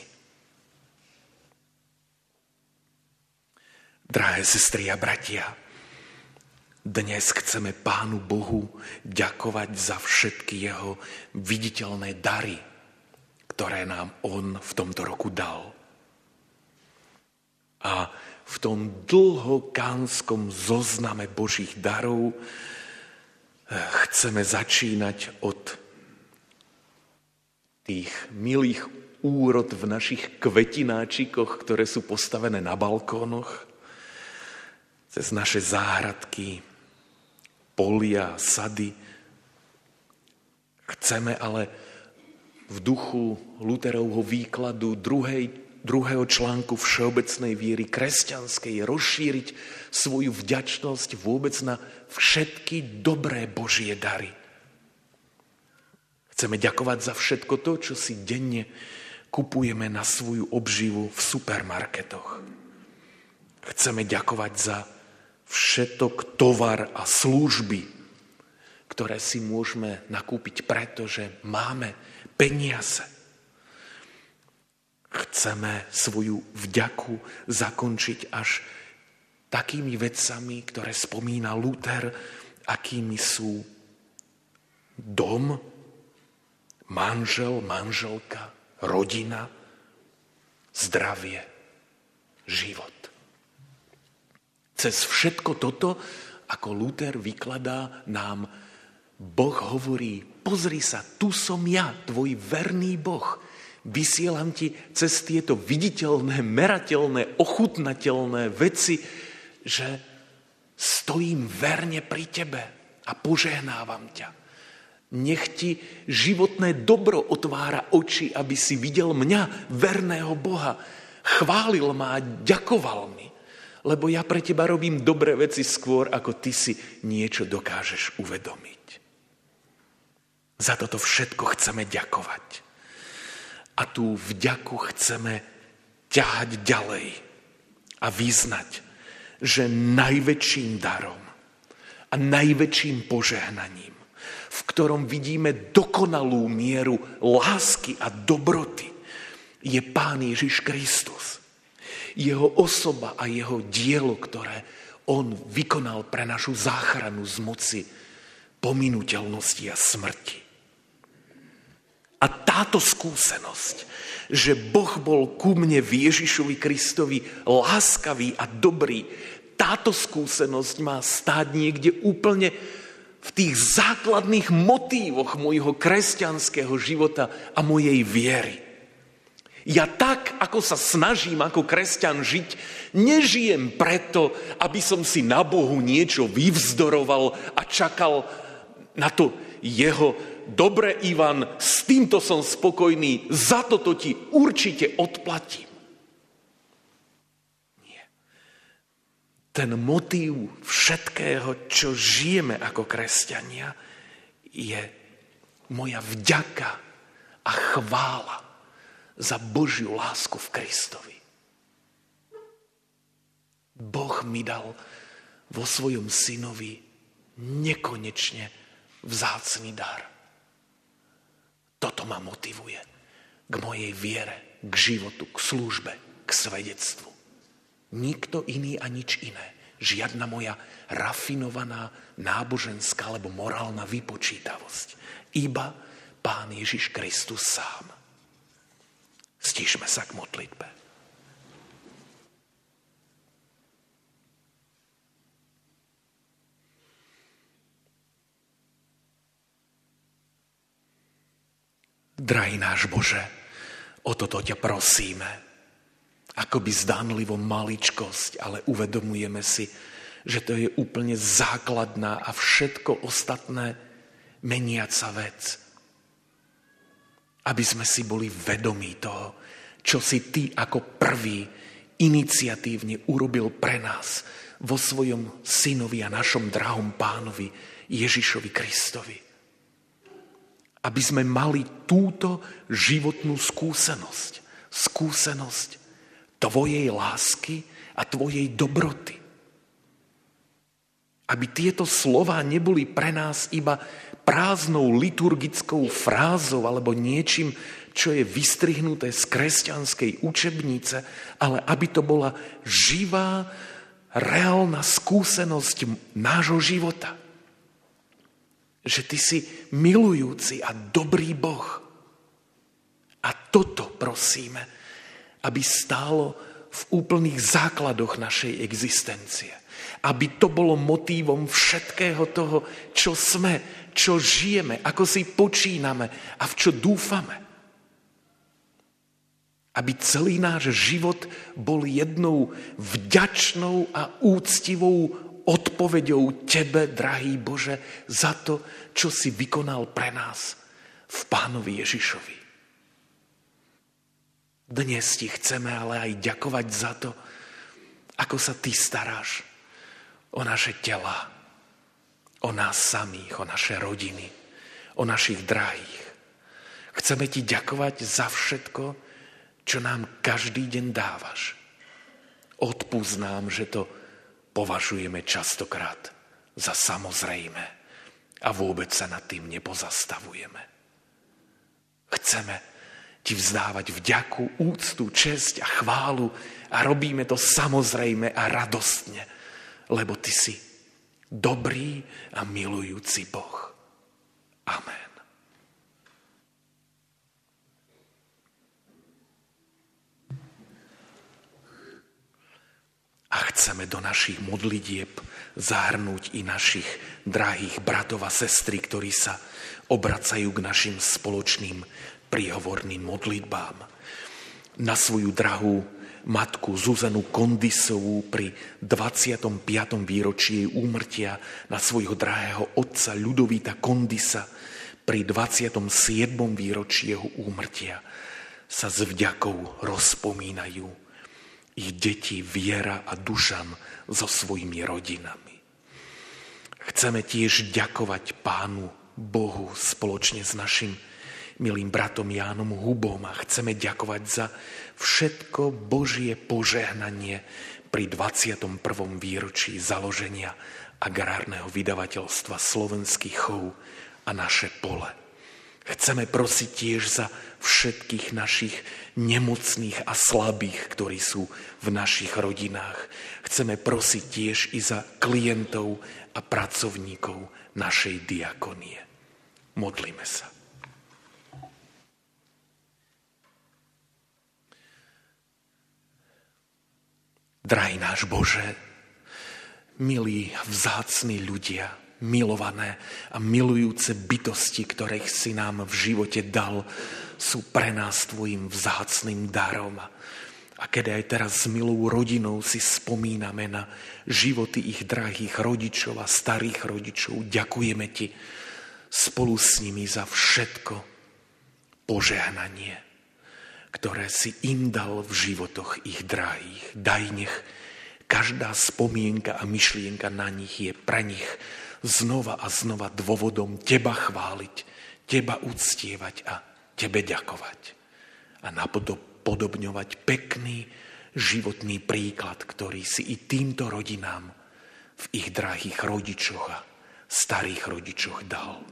Drahé sestry a bratia, dnes chceme Pánu Bohu ďakovať za všetky jeho viditeľné dary, ktoré nám on v tomto roku dal. A v tom dlhokánskom zozname Božích darov chceme začínať od tých milých úrod v našich kvetináčikoch, ktoré sú postavené na balkónoch, cez naše záhradky, polia, sady. Chceme ale v duchu Lutherovho výkladu druhého článku všeobecnej viery kresťanskej rozšíriť svoju vďačnosť vôbec na všetky dobré Božie dary. Chceme ďakovať za všetko to, čo si denne kupujeme na svoju obživu v supermarketoch. Chceme ďakovať za všetok tovar a služby, ktoré si môžeme nakúpiť, pretože máme peniaze. Chceme svoju vďaku zakončiť až takými vecami, ktoré spomína Luther, akými sú dom, manžel, manželka, rodina, zdravie, život. Cez všetko toto, ako Luther vykladá, nám Boh hovorí: pozri sa, tu som ja, tvoj verný Boh. Vysielam ti cez tieto viditeľné, merateľné, ochutnateľné veci, že stojím verne pri tebe a požehnávam ťa. Nech ti životné dobro otvára oči, aby si videl mňa, verného Boha. Chválil ma a ďakoval mi, lebo ja pre teba robím dobré veci skôr, ako ty si niečo dokážeš uvedomiť. Za toto všetko chceme ďakovať. A tú vďaku chceme ťahať ďalej a vyznať, že najväčším darom a najväčším požehnaním, v ktorom vidíme dokonalú mieru lásky a dobroty, je Pán Ježiš Kristus. Jeho osoba a jeho dielo, ktoré on vykonal pre našu záchranu z moci pominuteľnosti a smrti. A táto skúsenosť, že Boh bol ku mne v Ježišovi Kristovi láskavý a dobrý, táto skúsenosť má stáť niekde úplne v tých základných motívoch môjho kresťanského života a mojej viery. Ja tak, ako sa snažím ako kresťan žiť, nežijem preto, aby som si na Bohu niečo vyvzdoroval a čakal na to jeho: dobre, Ivan, s týmto som spokojný, za toto ti určite odplatím. Nie. Ten motív všetkého, čo žijeme ako kresťania, je moja vďaka a chvála za Božiu lásku v Kristovi. Boh mi dal vo svojom synovi nekonečne vzácny dar. Toto ma motivuje k mojej viere, k životu, k službe, k svedectvu. Nikto iný a nič iné. Žiadna moja rafinovaná náboženská alebo morálna vypočítavosť. Iba Pán Ježiš Kristus sám. Stíšme sa k modlitbe. Drahý náš Bože, o toto ťa prosíme. Akoby zdánlivo maličkosť, ale uvedomujeme si, že to je úplne základná a všetko ostatné meniaca vec. Aby sme si boli vedomí toho, čo si ty ako prvý iniciatívne urobil pre nás vo svojom synovi a našom drahom Pánovi Ježišovi Kristovi. Aby sme mali túto životnú skúsenosť. Skúsenosť tvojej lásky a tvojej dobroty. Aby tieto slová neboli pre nás iba prázdnou liturgickou frázou alebo niečím, čo je vystrihnuté z kresťanskej učebnice, ale aby to bola živá, reálna skúsenosť nášho života. Že ty si milujúci a dobrý Boh. A toto prosíme, aby stálo v úplných základoch našej existencie. Aby to bolo motívom všetkého toho, čo sme, čo žijeme, ako si počíname a v čo dúfame. Aby celý náš život bol jednou vďačnou a úctivou odpoveďou tebe, drahý Bože, za to, čo si vykonal pre nás v Pánovi Ježišovi. Dnes ti chceme ale aj ďakovať za to, ako sa ty staráš o naše tela, o nás samých, o naše rodiny, o našich drahých. Chceme ti ďakovať za všetko, čo nám každý deň dávaš. Odpusť nám, že to považujeme častokrát za samozrejme a vôbec sa nad tým nepozastavujeme. Chceme ti vzdávať vďaku, úctu, česť a chválu a robíme to samozrejme a radostne, lebo ty si dobrý a milujúci Boh. Amen. A chceme do našich modlitieb zahrnúť i našich drahých bratov a sestry, ktorí sa obracajú k našim spoločným príhovorným modlitbám. Na svoju drahú matku Zuzanu Kondisovú pri 25. výročí jej úmrtia, na svojho drahého otca Ľudovíta Kondisa pri 27. výročí jeho úmrtia sa s vďakou rozpomínajú ich deti Viera a Dušan so svojimi rodinami. Chceme tiež ďakovať Pánu Bohu spoločne s našim milým bratom Jánom Hubom a chceme ďakovať za všetko Božie požehnanie pri 21. výročí založenia agrárneho vydavateľstva Slovenský chov a Naše pole. Chceme prosiť tiež za všetkých našich nemocných a slabých, ktorí sú v našich rodinách. Chceme prosiť tiež i za klientov a pracovníkov našej diakonie. Modlíme sa. Drahý náš Bože, milí vzácni ľudia, milované a milujúce bytosti, ktorých si nám v živote dal, sú pre nás tvojim vzácnym darom. A keď aj teraz s milou rodinou si spomíname na životy ich drahých rodičov a starých rodičov, ďakujeme ti spolu s nimi za všetko požehnanie, ktoré si im dal v životoch ich drahých. Daj, nech každá spomienka a myšlienka na nich je pre nich znova a znova dôvodom teba chváliť, teba uctievať a tebe ďakovať. A napodobňovať pekný životný príklad, ktorý si i týmto rodinám v ich drahých rodičoch a starých rodičoch dal.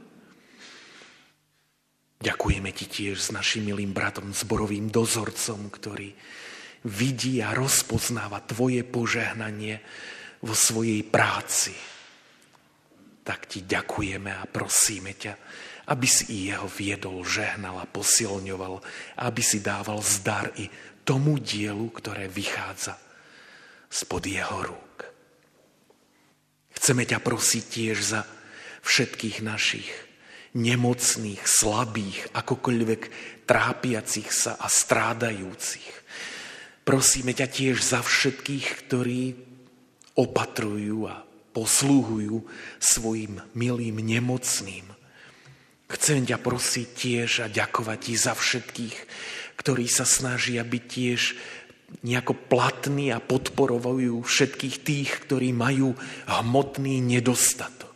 Ďakujeme ti tiež s našim milým bratom zborovým dozorcom, ktorý vidí a rozpoznáva tvoje požehnanie vo svojej práci. Tak ti ďakujeme a prosíme ťa, aby si i jeho viedol, žehnal a posilňoval, aby si dával zdar i tomu dielu, ktoré vychádza spod jeho rúk. Chceme ťa prosiť tiež za všetkých našich nemocných, slabých, akokoľvek trápiacich sa a strádajúcich. Prosíme ťa tiež za všetkých, ktorí opatrujú a poslúhujú svojim milým nemocným. Chcem ťa prosiť tiež a ďakovať ti za všetkých, ktorí sa snažia byť tiež nejako platní a podporovajú všetkých tých, ktorí majú hmotný nedostatok.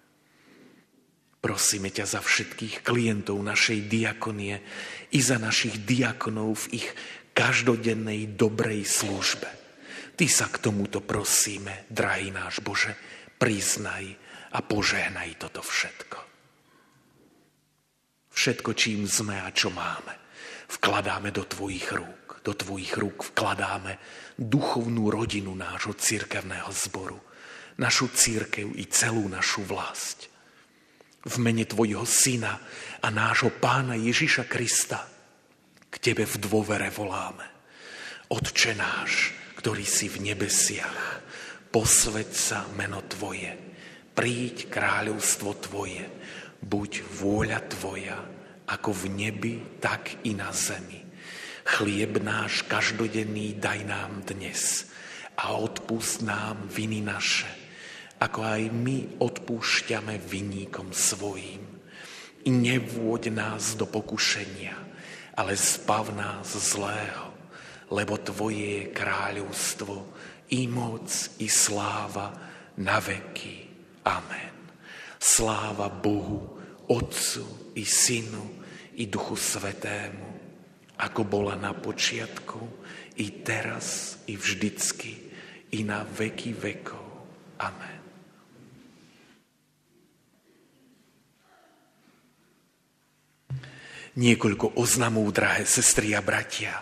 Prosíme ťa za všetkých klientov našej diakonie i za našich diakonov v ich každodennej dobrej službe. Ty sa k tomuto prosíme, drahý náš Bože, priznaj a požehnaj toto všetko. Všetko, čím sme a čo máme, vkladáme do tvojich rúk. Do tvojich rúk vkladáme duchovnú rodinu nášho cirkevného zboru, našu cirkev i celú našu vlast. V mene tvojho syna a nášho pána Ježiša Krista k tebe v dôvere voláme. Otče náš, ktorý si v nebesiach, posväť sa meno tvoje, príď kráľovstvo tvoje, buď vôľa tvoja, ako v nebi, tak i na zemi. Chlieb náš každodenný daj nám dnes a odpusť nám viny naše, ako aj my odpúšťame vinníkom svojim. I nevôď nás do pokušenia, ale zbav nás zlého, lebo tvoje je kráľovstvo, i moc, i sláva na veky. Amen. Sláva Bohu, Otcu, i Synu, i Duchu Svätému, ako bola na počiatku, i teraz, i vždycky, i na veky vekov. Amen. Niekoľko oznamov, drahé sestry a bratia.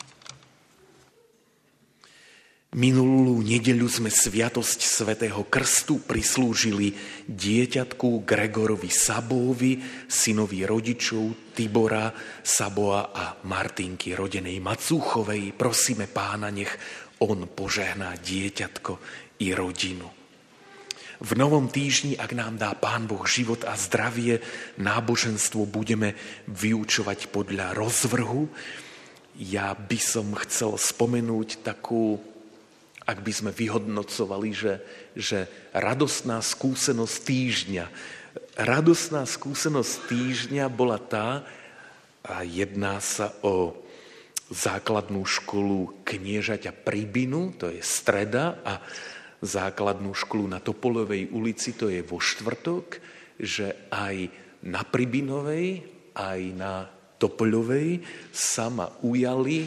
Minulú nedeľu sme sviatosť svätého krstu prislúžili dieťatku Gregorovi Sabóvi, synovi rodičov Tibora Saboa a Martinky, rodenej Macúchovej. Prosíme Pána, nech on požehná dieťatko i rodinu. V novom týždni, ak nám dá Pán Boh život a zdravie, náboženstvo budeme vyučovať podľa rozvrhu. Ja by som chcel spomenúť takú, ak by sme vyhodnocovali, že radostná skúsenosť týždňa. Radostná skúsenosť týždňa bola tá, a jedná sa o základnú školu Kniežaťa Pribinu, to je streda, a základnú školu na Topolovej ulici, to je vo štvrtok, že aj na Pribinovej aj na Topoľovej sa ma ujali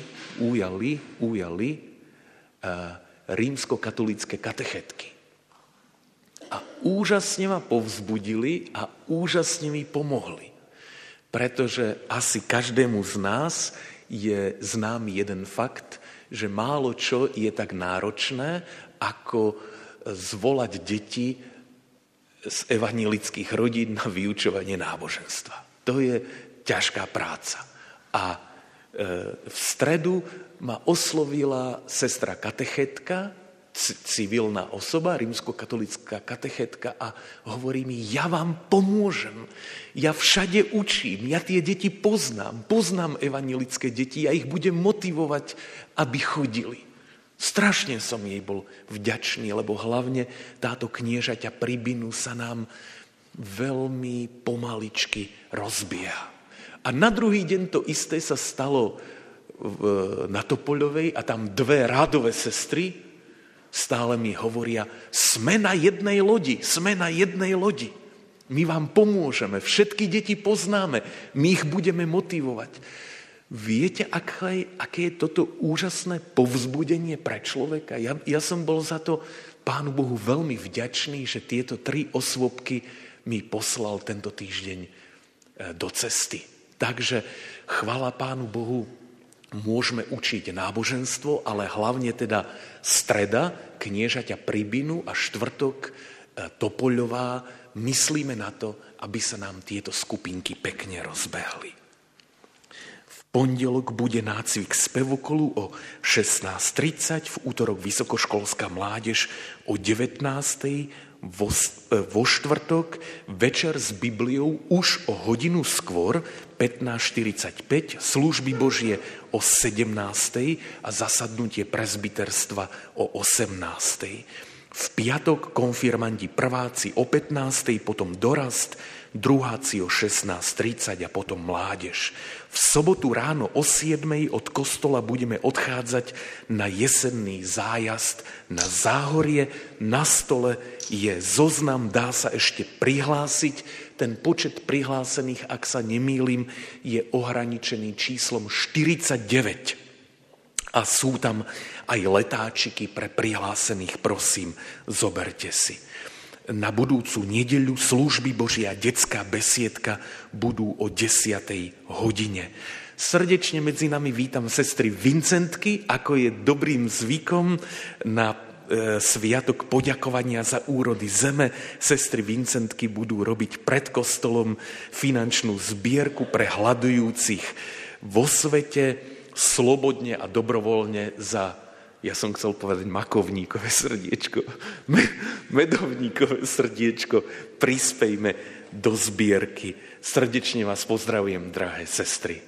rímskokatolícke katechetky. A úžasne ma povzbudili a úžasne mi pomohli. Pretože asi každému z nás je známy jeden fakt, že málo čo je tak náročné, ako zvolať deti z evanjelických rodín na vyučovanie náboženstva. To je ťažká práca. A v stredu ma oslovila sestra katechetka, civilná osoba, rímskokatolícka katechetka a hovorí mi, ja vám pomôžem, ja všade učím, ja tie deti poznám evanjelické deti, ja ich budem motivovať, aby chodili. Strašne som jej bol vďačný, lebo hlavne táto kniežaťa Pribinu sa nám veľmi pomaličky rozbieha. A na druhý deň to isté sa stalo na Topoľovej a tam dve rádové sestry stále mi hovoria, sme na jednej lodi. My vám pomôžeme, všetky deti poznáme, my ich budeme motivovať. Viete, aké je toto úžasné povzbudenie pre človeka? Ja som bol za to Pánu Bohu veľmi vďačný, že tieto 3 osôbky mi poslal tento týždeň do cesty. Takže chvála Pánu Bohu, môžeme učiť náboženstvo, ale hlavne teda streda, kniežaťa Pribinu a štvrtok Topoľová, myslíme na to, aby sa nám tieto skupinky pekne rozbehli. V pondelok bude nácvik spevokolu o 16:30, v útorok vysokoškolská mládež o 19:00, vo štvrtok večer s Bibliou už o hodinu skôr, 15:45, služby Božie o 17:00 a zasadnutie presbyterstva o 18:00. V piatok konfirmandi prváci o 15:00, potom dorast, druháci o 16:30 a potom mládež. V sobotu ráno o 7:00 od kostola budeme odchádzať na jesenný zájazd na Záhorie. Na stole je zoznam, dá sa ešte prihlásiť. Ten počet prihlásených, ak sa nemýlim, je ohraničený číslom 49. A sú tam aj letáčiky pre prihlásených, prosím, zoberte si. Na budúcu nedeľu služby Božia detská besiedka budú o 10:00 hodine. Srdečne medzi nami vítam sestry Vincentky, ako je dobrým zvykom na sviatok poďakovania za úrody zeme. Sestry Vincentky budú robiť pred kostolom finančnú zbierku pre hladujúcich vo svete, slobodne a dobrovoľne za, ja som chcel povedať makovníkové srdiečko, medovníkové srdiečko, prispejme do zbierky. Srdečne vás pozdravujem, drahé sestry.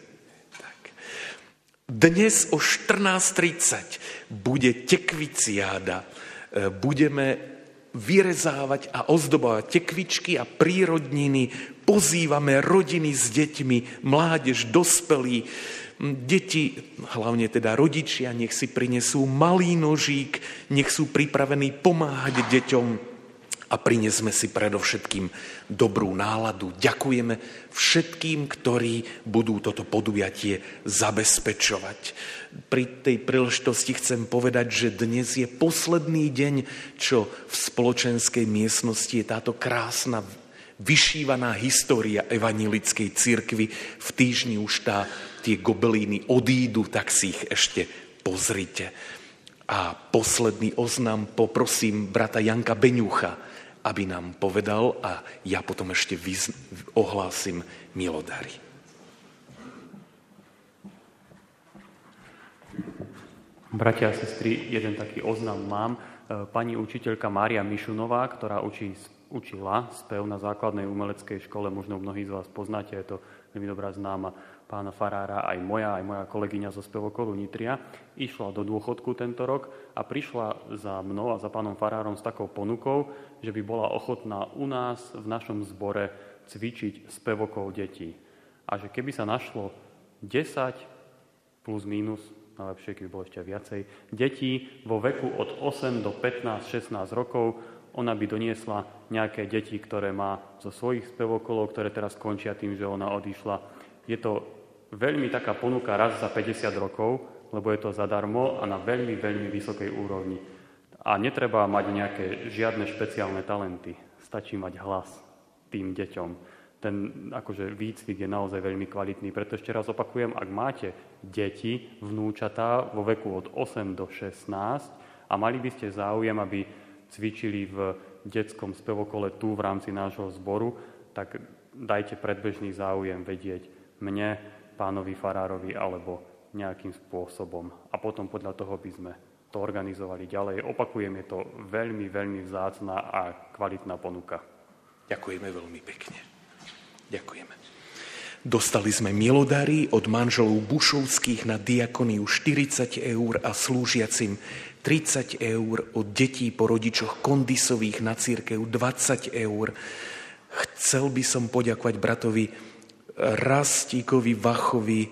Dnes o 14:30 bude tekviciáda. Budeme vyrezávať a ozdobovať tekvičky a prírodniny. Pozývame rodiny s deťmi, mládež, dospelí. Deti, hlavne teda rodičia, nech si prinesú malý nožík, nech sú pripravení pomáhať deťom. A prinesme si predovšetkým dobrú náladu. Ďakujeme všetkým, ktorí budú toto podujatie zabezpečovať. Pri tej príležitosti chcem povedať, že dnes je posledný deň, čo v spoločenskej miestnosti je táto krásna, vyšívaná história evanjelickej cirkvi. V týždni už tie gobelíny odídu, tak si ich ešte pozrite. A posledný oznam poprosím brata Janka Beňucha, aby nám povedal a ja potom ešte ohlásim milodary. Bratia a sestry, jeden taký oznam mám. Pani učiteľka Mária Mišunová, ktorá učila spev na základnej umeleckej škole, možno mnohí z vás poznáte, je to veľmi dobrá známa pána farára, aj moja kolegyňa zo spevokolu Nitria, išla do dôchodku tento rok a prišla za mnou a za pánom farárom s takou ponukou, že by bola ochotná u nás v našom zbore cvičiť spevokol detí. A že keby sa našlo 10 plus mínus, najlepšie, keby bolo ešte viacej, detí vo veku od 8 do 15-16 rokov, ona by doniesla nejaké deti, ktoré má zo svojich spevokolov, ktoré teraz končia tým, že ona odišla Je to veľmi taká ponuka raz za 50 rokov, lebo je to zadarmo a na veľmi, veľmi vysokej úrovni. A netreba mať nejaké žiadne špeciálne talenty. Stačí mať hlas tým deťom. Ten akože výcvik je naozaj veľmi kvalitný. Preto ešte raz opakujem, ak máte deti, vnúčatá vo veku od 8 do 16 a mali by ste záujem, aby cvičili v detskom spevokole tu v rámci nášho zboru, tak dajte predbežný záujem vedieť mne, pánovi farárovi alebo nejakým spôsobom. A potom podľa toho by sme to organizovali ďalej. Opakujem, je to veľmi, veľmi vzácna a kvalitná ponuka. Ďakujeme veľmi pekne. Ďakujeme. Dostali sme milodary od manželov Bušovských na diakoniu 40 eur a slúžiacim 30 eur, od detí po rodičoch Kondisových na cirkev 20 eur. Chcel by som poďakovať bratovi Rastíkovi Vachovi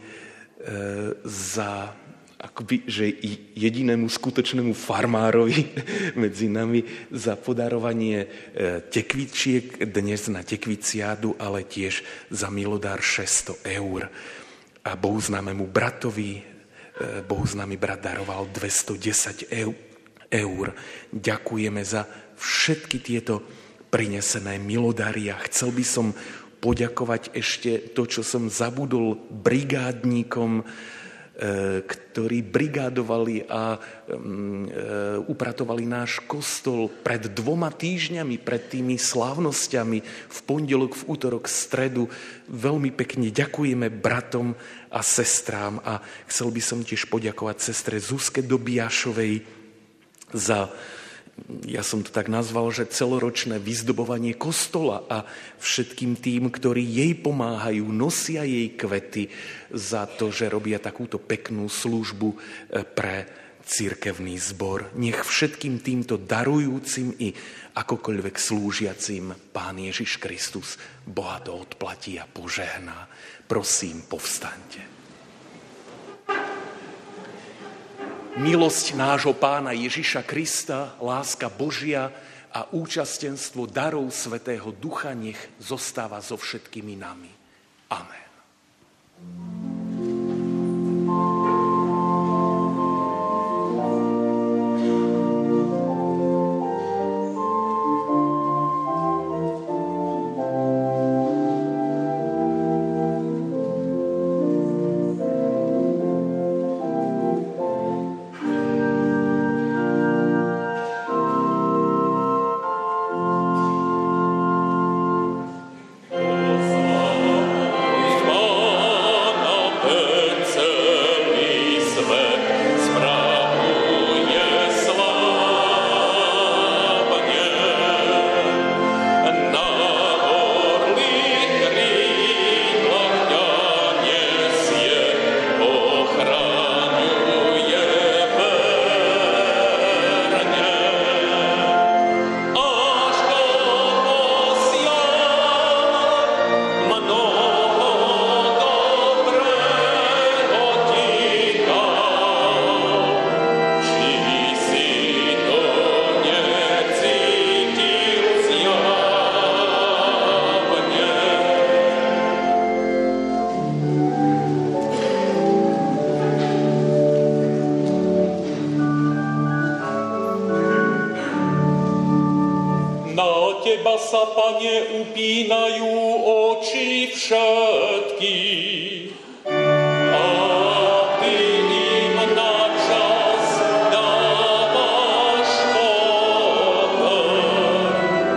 za akoby, že jedinému skutočnému farmárovi medzi nami za podarovanie tekvičiek dnes na tekviciádu, ale tiež za milodár 600 eur. A bohuznámemu bratovi, bohuznámy brat daroval 210 eur. Ďakujeme za všetky tieto prinesené milodary a chcel by som poďakovať ešte to, čo som zabudol brigádníkom, ktorí brigádovali a upratovali náš kostol pred 2 týždňami, pred tými slávnosťami v pondelok, v útorok, v stredu. Veľmi pekne ďakujeme bratom a sestrám a chcel by som tiež poďakovať sestre Zuzke Dobiašovej za, ja som to tak nazval, že celoročné vyzdobovanie kostola a všetkým tým, ktorí jej pomáhajú, nosia jej kvety za to, že robia takúto peknú službu pre cirkevný zbor. Nech všetkým týmto darujúcim i akokoľvek slúžiacim Pán Ježiš Kristus bohato odplatí a požehná. Prosím, povstaňte. Milosť nášho Pána Ježiša Krista, láska Božia a účastenstvo darov Svätého Ducha nech zostáva so všetkými nami. Amen. Sa, Pane, upínajú oči všetkých a Ty im na čas dávaš pokoj.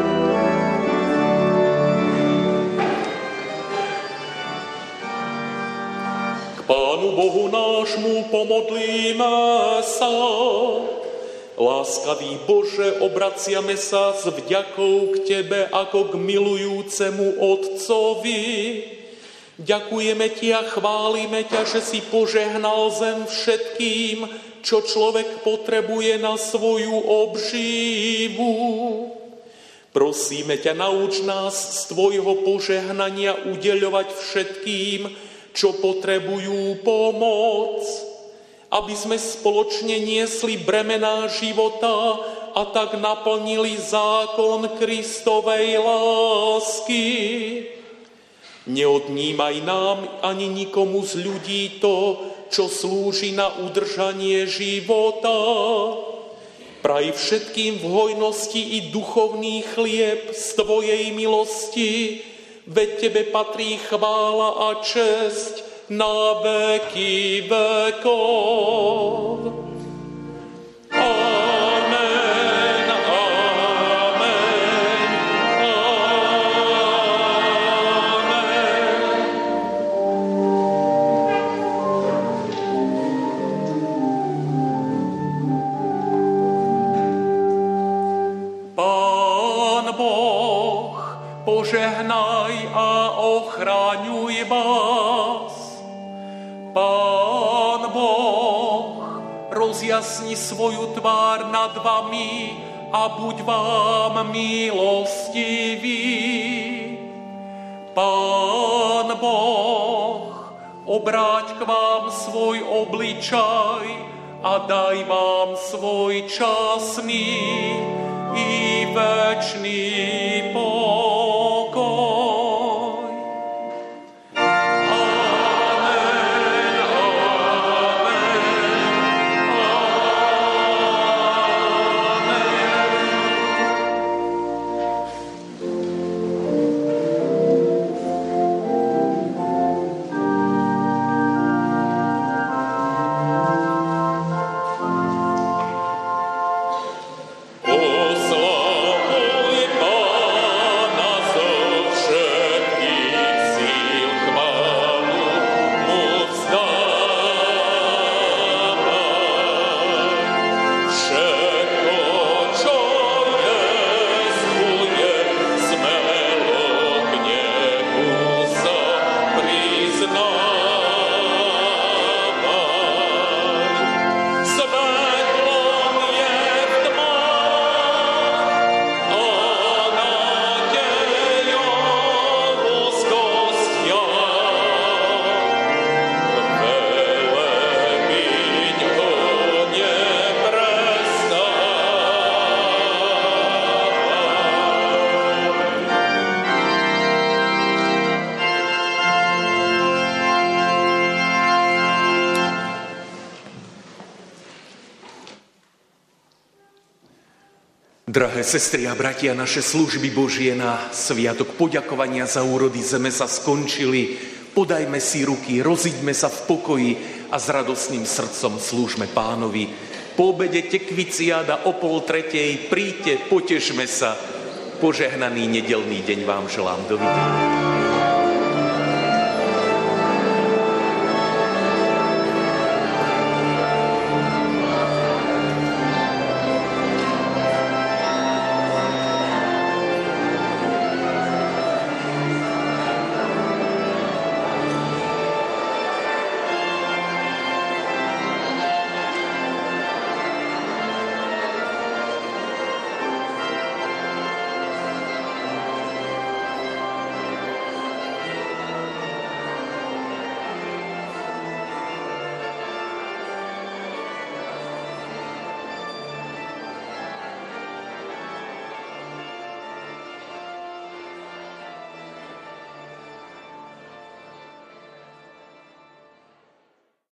K Pánu Bohu nášmu pomodlíme sa. Láskavý Bože, obraciame sa s vďakou k Tebe ako k milujúcemu Otcovi. Ďakujeme Ti a chválime ťa, že si požehnal zem všetkým, čo človek potrebuje na svoju obživu. Prosíme ťa, nauč nás z Tvojho požehnania udeľovať všetkým, čo potrebujú pomoc, aby sme spoločne niesli bremená života a tak naplnili zákon Kristovej lásky. Neodnímaj nám ani nikomu z ľudí to, čo slúži na udržanie života. Praj všetkým v hojnosti i duchovný chlieb z Tvojej milosti, veď Tebe patrí chvála a česť na veky vekov. Amen, amen, amen. Pán Boh, požehnaj a ochraňuj vás. Pán Boh, rozjasni svoju tvár nad vami a buď vám milostivý. Pán Boh, obráť k vám svoj obličaj a daj vám svoj časný i večný pokoj. Drahé sestry a bratia, naše služby Božie na sviatok poďakovania za úrody zeme sa skončili. Podajme si ruky, rozíďme sa v pokoji a s radostným srdcom slúžme Pánovi. Po obede tekviciáda o 2:30, príďte, potešme sa. Požehnaný nedeľný deň vám želám. Dovidenia.